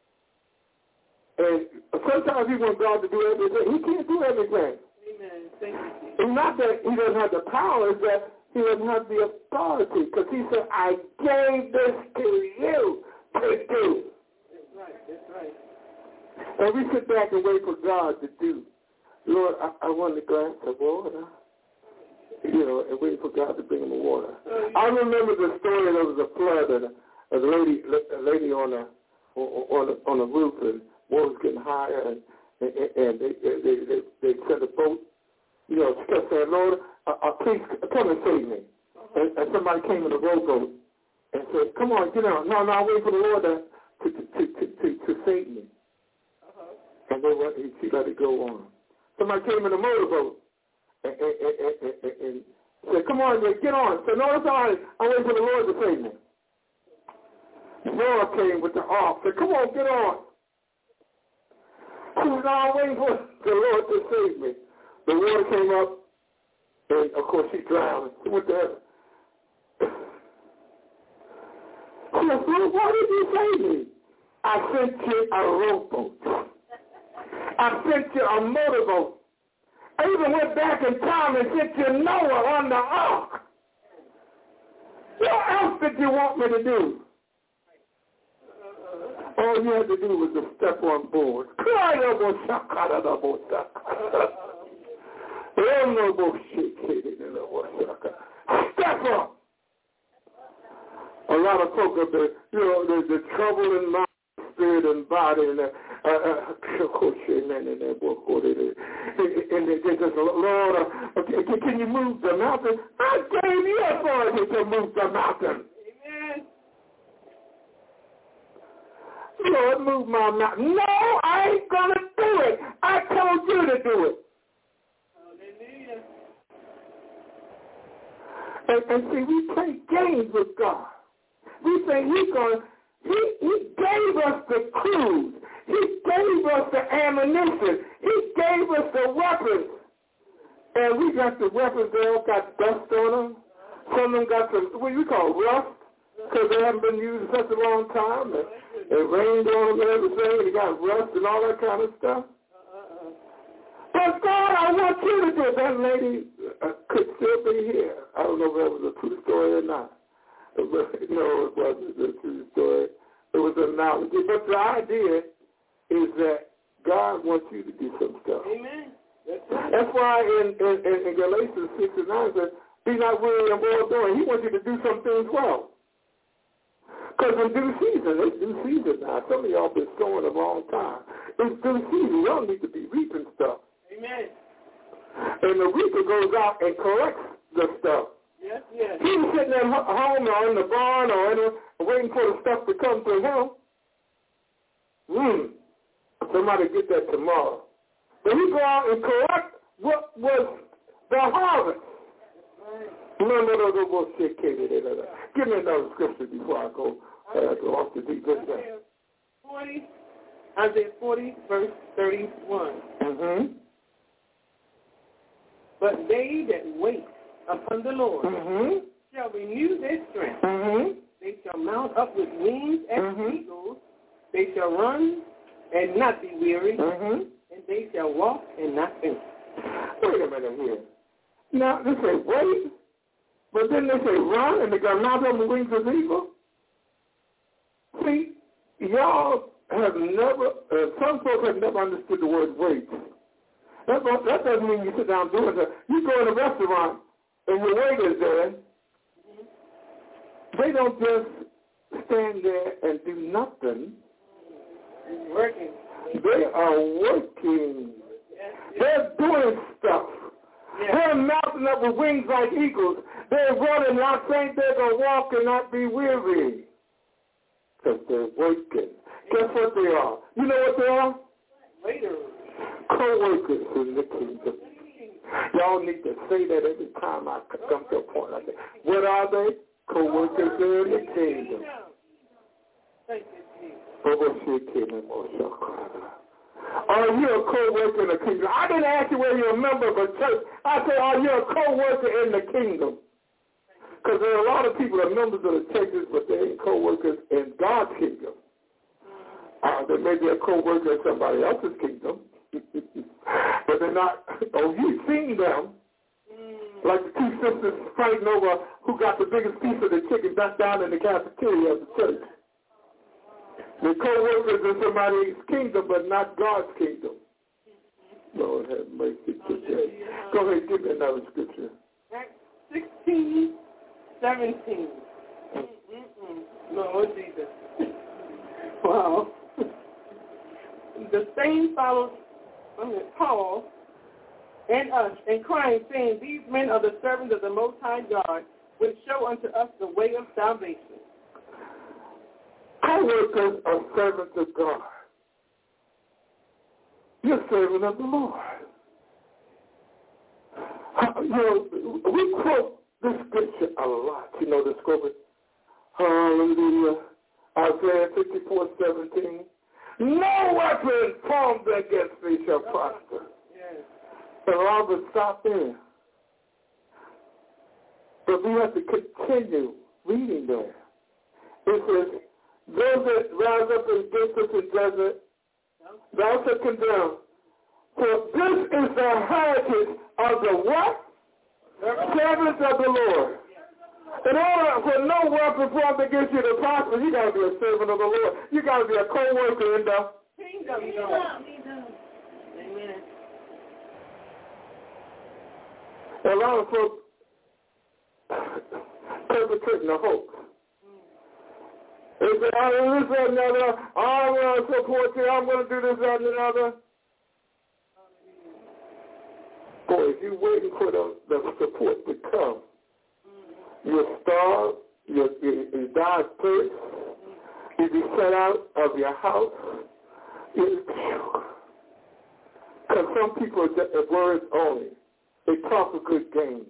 And sometimes you want God to do everything. He can't do everything. Amen. Thank you. It's not that he doesn't have the power, it's that he doesn't have the authority. Because he said, I gave this to you to do. That's right. That's right. And we sit back and wait for God to do. Lord, I, I want a glass of water. you know, and waiting for God to bring them water. I remember the story. There was a flood, and a, a lady, a lady on a on a, on a roof, and water was getting higher, and and, and they, they they they sent a boat. You know, she kept saying, "Lord, uh, uh, please come and save me." And, and somebody came in a rowboat and said, "Come on, get out!" No, no, I'm waiting for the Lord to to to to, to, to save me. Uh-huh. And they went. She let it go on. Somebody came in a motorboat and, and, and, and, and said, "Come on, get on." So no, it's all right. I'm waiting for the Lord to save me. Noah came with the ark. Said, "Come on, get on." She was all waiting for the Lord to save me. The water came up, and of course she drowned. She went to heaven. She said, "Lord, why did you save me?" "I sent you a rowboat. I sent you a motorboat. I even went back in time and sent you Noah on the ark. What else did you want me to do?" All you had to do was to step on board. Step up. A lot of folk have been, you know, there's the trouble in mind, spirit and body, and uh, uh, and they just, "Lord, uh, okay, can you move the mountain?" I gave you authority to move the mountain. Amen. "Lord, move my mountain." "No, I ain't gonna do it. I told you to do it." Hallelujah. And, and see, we play games with God. We say He's going to, he, he gave us the crews. He gave us the ammunition. He gave us the weapons. And we got the weapons, they all got dust on them. Some of them got some, what we call rust, because they haven't been used in such a long time. And it rained on them and everything, and they got rust and all that kind of stuff. But God, I want you to do it. That lady uh, could still be here. I don't know if that was a true story or not. But, no, it wasn't a true story. It was an analogy. But the idea is that God wants you to do some stuff. Amen. That's, right. That's why in, in, in Galatians six and nine it says, "Be not weary in well doing." He wants you to do some things well. Because in due season, it's due season now. Some of y'all been sowing a long time. It's due season. You don't need to be reaping stuff. Amen. And the reaper goes out and collects the stuff. Yes, yes. He was sitting at home or in the barn or in a, waiting for the stuff to come to him. Hmm. Somebody get that tomorrow. But he go out and collect what was the harvest. No, no, no, no, bullshit. Give me another scripture before I go, uh, go off the deep end. Isaiah forty, Isaiah forty, verse thirty-one. Mm-hmm. But they that wait upon the Lord mm-hmm. shall renew their strength. Mm-hmm. They shall mount up with wings as mm-hmm. eagles. They shall run and not be weary, mm-hmm. and they shall walk and not faint. Wait a minute here. Now, they say wait, but then they say run, and they got mount up with wings as eagles. See, y'all have never, uh, some folks have never understood the word wait. That, that doesn't mean you sit down doing that. You go in a restaurant, and your waiter's there. They don't just stand there and do nothing. Working. They are working. Yes, yes. They're doing stuff. Yes. They're mounting up with wings like eagles. They're running, not saying they're going to walk and not be weary. Because they're working. Guess what they are? You know what they are? Waiters. Co-workers in the kingdom. Y'all need to say that every time I come to a point like that. What are they? Co-workers in the kingdom. Thank you, Jesus. Are you a co-worker in the kingdom? I didn't ask you whether you're a member of a church. I said, are you a co-worker in the kingdom? Because there are a lot of people that are members of the churches, but they ain't co-workers in God's kingdom. Uh, they may be a co-worker in somebody else's kingdom. But they're not, oh, you've seen them. Like the two sisters fighting over who got the biggest piece of the chicken back down in the cafeteria of the church. They're co-workers in somebody's kingdom, but not God's kingdom. Lord have mercy today. Go ahead, give me another scripture. Acts sixteen, seventeen. Mm-mm-mm. Lord Jesus. Wow. The same followed I mean, Paul and us, and crying, saying, these men are the servants of the Most High God, which show unto us the way of salvation. Co-workers are servants of God. You're servant of the Lord. You know, we quote this scripture a lot. You know the scripture. Hallelujah. Isaiah fifty-four seventeen. No weapon formed against me shall prosper. Yes. And all but stop there. But we have to continue reading there. It says, those that rise up against us in judgment, thou shalt condemn. For this is the heritage of the what? Servants of the Lord. In order for no weapon formed against you to prosper, you got to be a servant of the Lord. You got to be a co-worker in the kingdom. Amen. A lot of folks perpetrating the hoax. They say, oh, this, that, and the other. Oh, I'm going to support you. I'm going to do this, that, and the other. Boy, if you're waiting for the, the support to come, you'll starve, you'll, you, you die of thirst, you'll be set out of your house. Because some people are just words only. They talk a good game.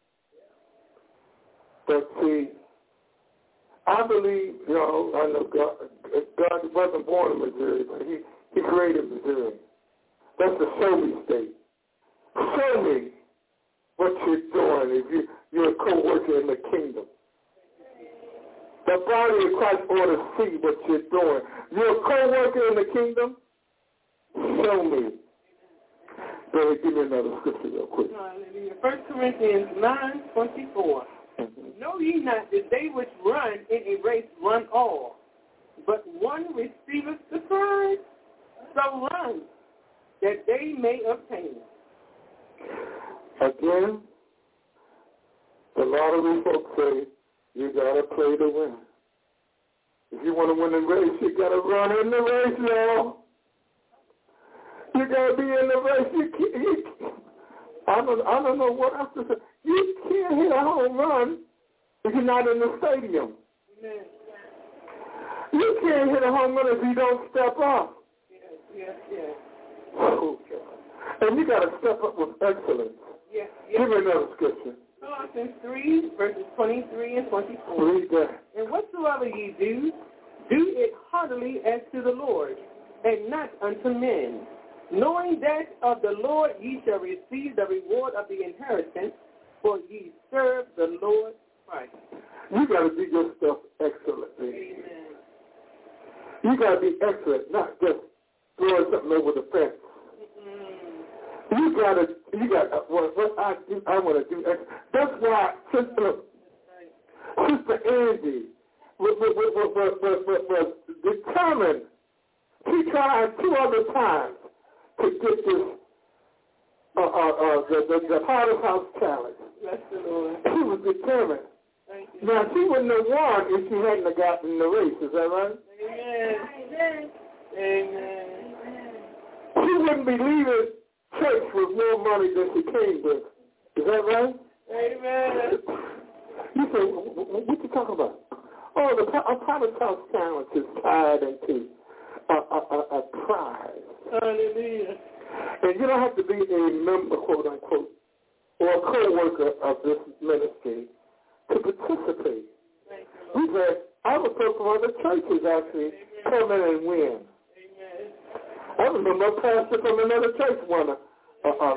But see, I believe, you know, I know God, God wasn't born in Missouri, but he, he created Missouri. That's the show me state. Show me what you're doing if you, you're a co-worker in the kingdom. The body of Christ ought to see what you're doing. You're a co-worker in the kingdom? Show me. Go ahead, give me another scripture real quick. First Corinthians nine twenty-four. Mm-hmm. Know ye not that they which run in a race run all, but one receiveth the prize? So run, that they may obtain. Again, a lot of these folks say, you got to play to win. If you want to win the race, you got to run in the race, y'all. You got to be in the race. You can't, you can't, I, don't, I don't know what else to say. You can't hit a home run if you're not in the stadium. Amen. You can't hit a home run if you don't step up. Yes, yes, yes. Oh, God. And you got to step up with excellence. Yes, yes. Give me another scripture. Colossians three, verses twenty-three and twenty-four. Read that. And whatsoever ye do, do it heartily as to the Lord, and not unto men, knowing that of the Lord ye shall receive the reward of the inheritance, for ye serve the Lord Christ. You got to do your stuff excellently. Amen. You got to be excellent, not just throwing something over the fence. You gotta, you got what, what I do. I want to do. That's why Sister, Sister Angie was, was, was, was, was, was determined. She tried two other times to get this, uh, uh, uh, the, the, the Potter's House Challenge. Bless the Lord. She was determined. Thank you. Now, she wouldn't have won if she hadn't gotten in the race. Is that right? Amen. Amen. Amen. She wouldn't be leaving church with more money than she came with. Is that right? Amen. You say, what you talking about? Oh, the Potter's House Challenge is tied into a, a, a, a prize. Hallelujah. And you don't have to be a member, quote unquote, or a co-worker of this ministry to participate. We've had other people from other churches actually come in and win. Amen. I remember a pastor from another church won a, uh, uh,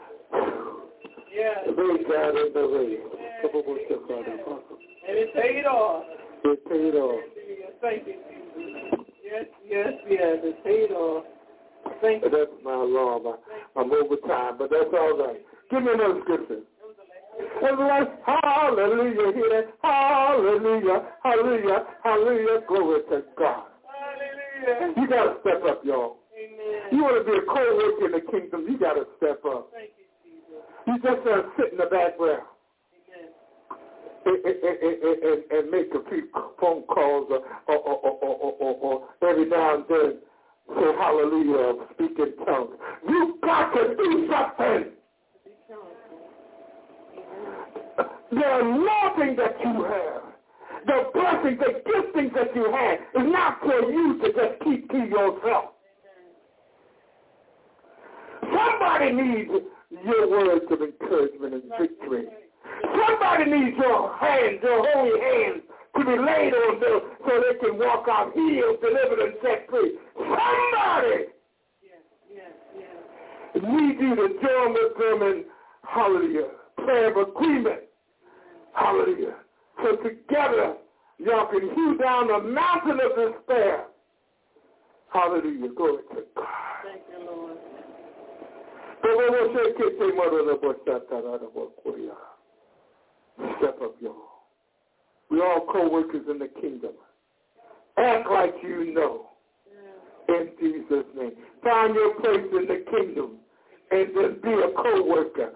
yeah. They got in the race. And it paid off. It paid off. Thank you, Jesus. Yes, yes, yes, it paid off. Thank you. That's my alarm. I'm over time, but that's all right. Give me another scripture. Like, hallelujah, hear that? Hallelujah, hallelujah, hallelujah, glory to God. Hallelujah. You got to step up, y'all. Amen. You want to be a co-worker in the kingdom, you got to step up. Thank you, Jesus. You just got to sit in the background. and, and, and, and make a few phone calls or, or, or, or, or, or, or every now and then say hallelujah, speak in tongues. You've got to do something. The anointing that you have, the blessings, the giftings that you have is not for you to just keep to yourself. Somebody needs your words of encouragement and victory. Somebody needs your hands, your holy hands, to be laid on them so they can walk out healed, delivered, and set free. Somebody yes, yes, yes. needs you to join with them in, hallelujah, prayer of agreement. Hallelujah. So together, y'all can hew down the mountain of despair. Hallelujah. Glory to God. Thank you, Lord. Step up, y'all. We're all co-workers in the kingdom. Act like you know. Yeah. In Jesus' name. Find your place in the kingdom and then be a co-worker.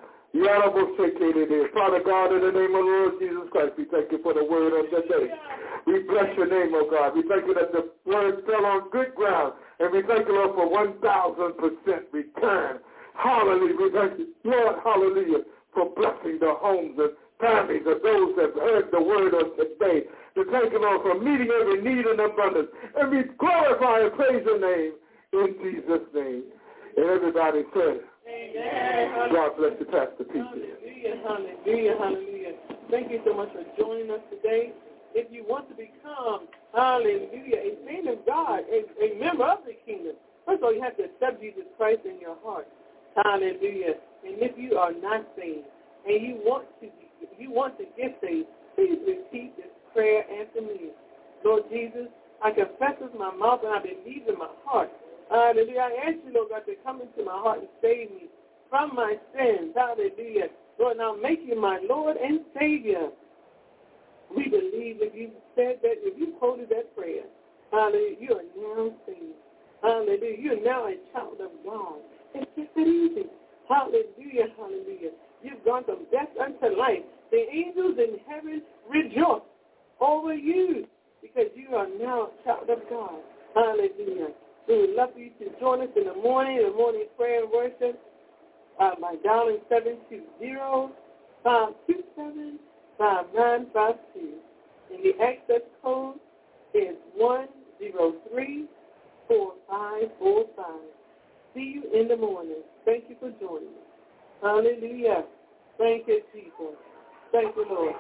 Father God, in the name of the Lord Jesus Christ, we thank you for the word of the day. We bless your name, oh God. We thank you that the word fell on good ground. And we thank you, Lord, for one thousand percent return. Hallelujah. We thank you, Lord, hallelujah, for blessing the homes and families of those that heard the word of today. We thank you, Lord, for meeting every need in abundance. And we glorify and praise your name in Jesus' name. And everybody said, amen. God bless you, Pastor Peter. Hallelujah, hallelujah, hallelujah. Thank you so much for joining us today. If you want to become, hallelujah, a saint of God, a, a member of the kingdom, first of all, you have to accept Jesus Christ in your heart. Hallelujah. And if you are not saved and you want to you want to get saved, please repeat this prayer after me. Lord Jesus, I confess with my mouth and I believe in my heart. Hallelujah. I ask you, Lord God, to come into my heart and save me from my sins. Hallelujah. Lord, now make you my Lord and Savior. We believe if you said that, if you quoted that prayer, hallelujah, you are now saved. Hallelujah. You are now a child of God. It's just that easy. Hallelujah, hallelujah. You've gone from death unto life. The angels in heaven rejoice over you because you are now a child of God. Hallelujah. We would love for you to join us in the morning, the morning prayer and worship uh, by dialing seven two zero, five two seven, five nine five two. And the access code is one zero three four five four five. See you in the morning. Thank you for joining us. Hallelujah. Thank you, Jesus. Thank you, Lord.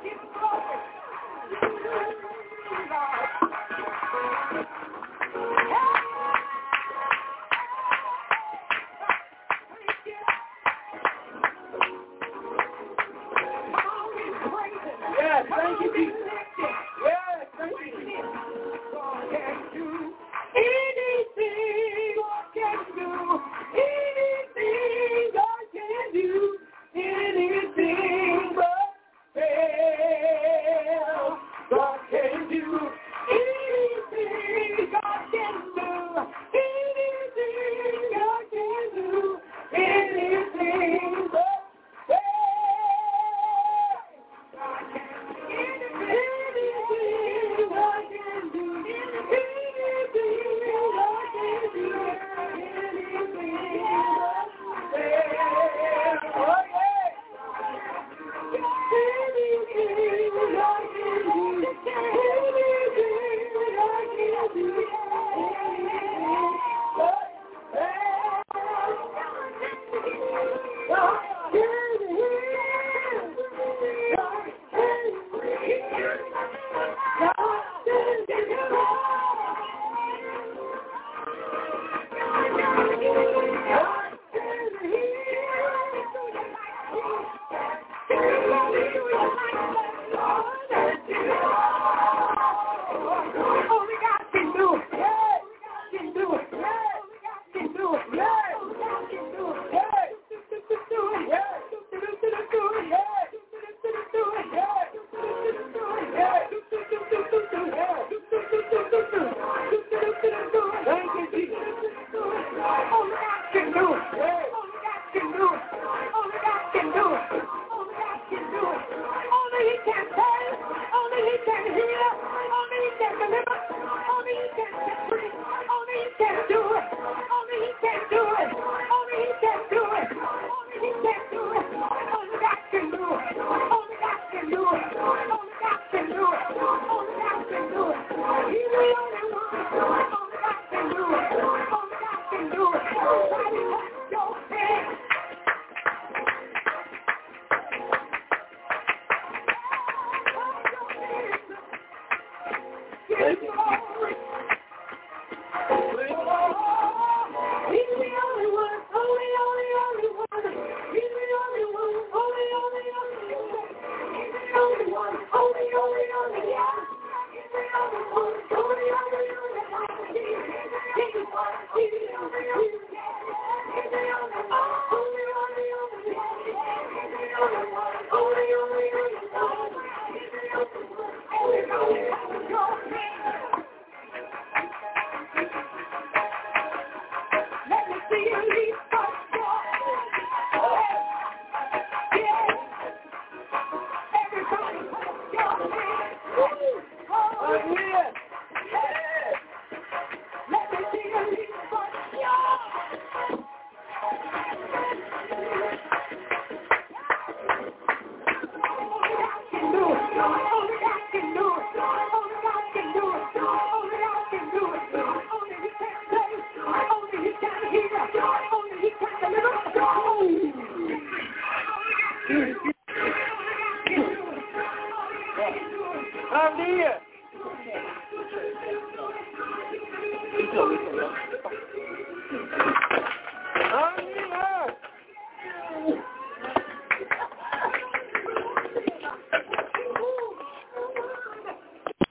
Yes, thank you, Jesus. Yes, thank you. God can do anything. God can do anything. God can do anything but fail. God can do anything. God can do Hallelujah.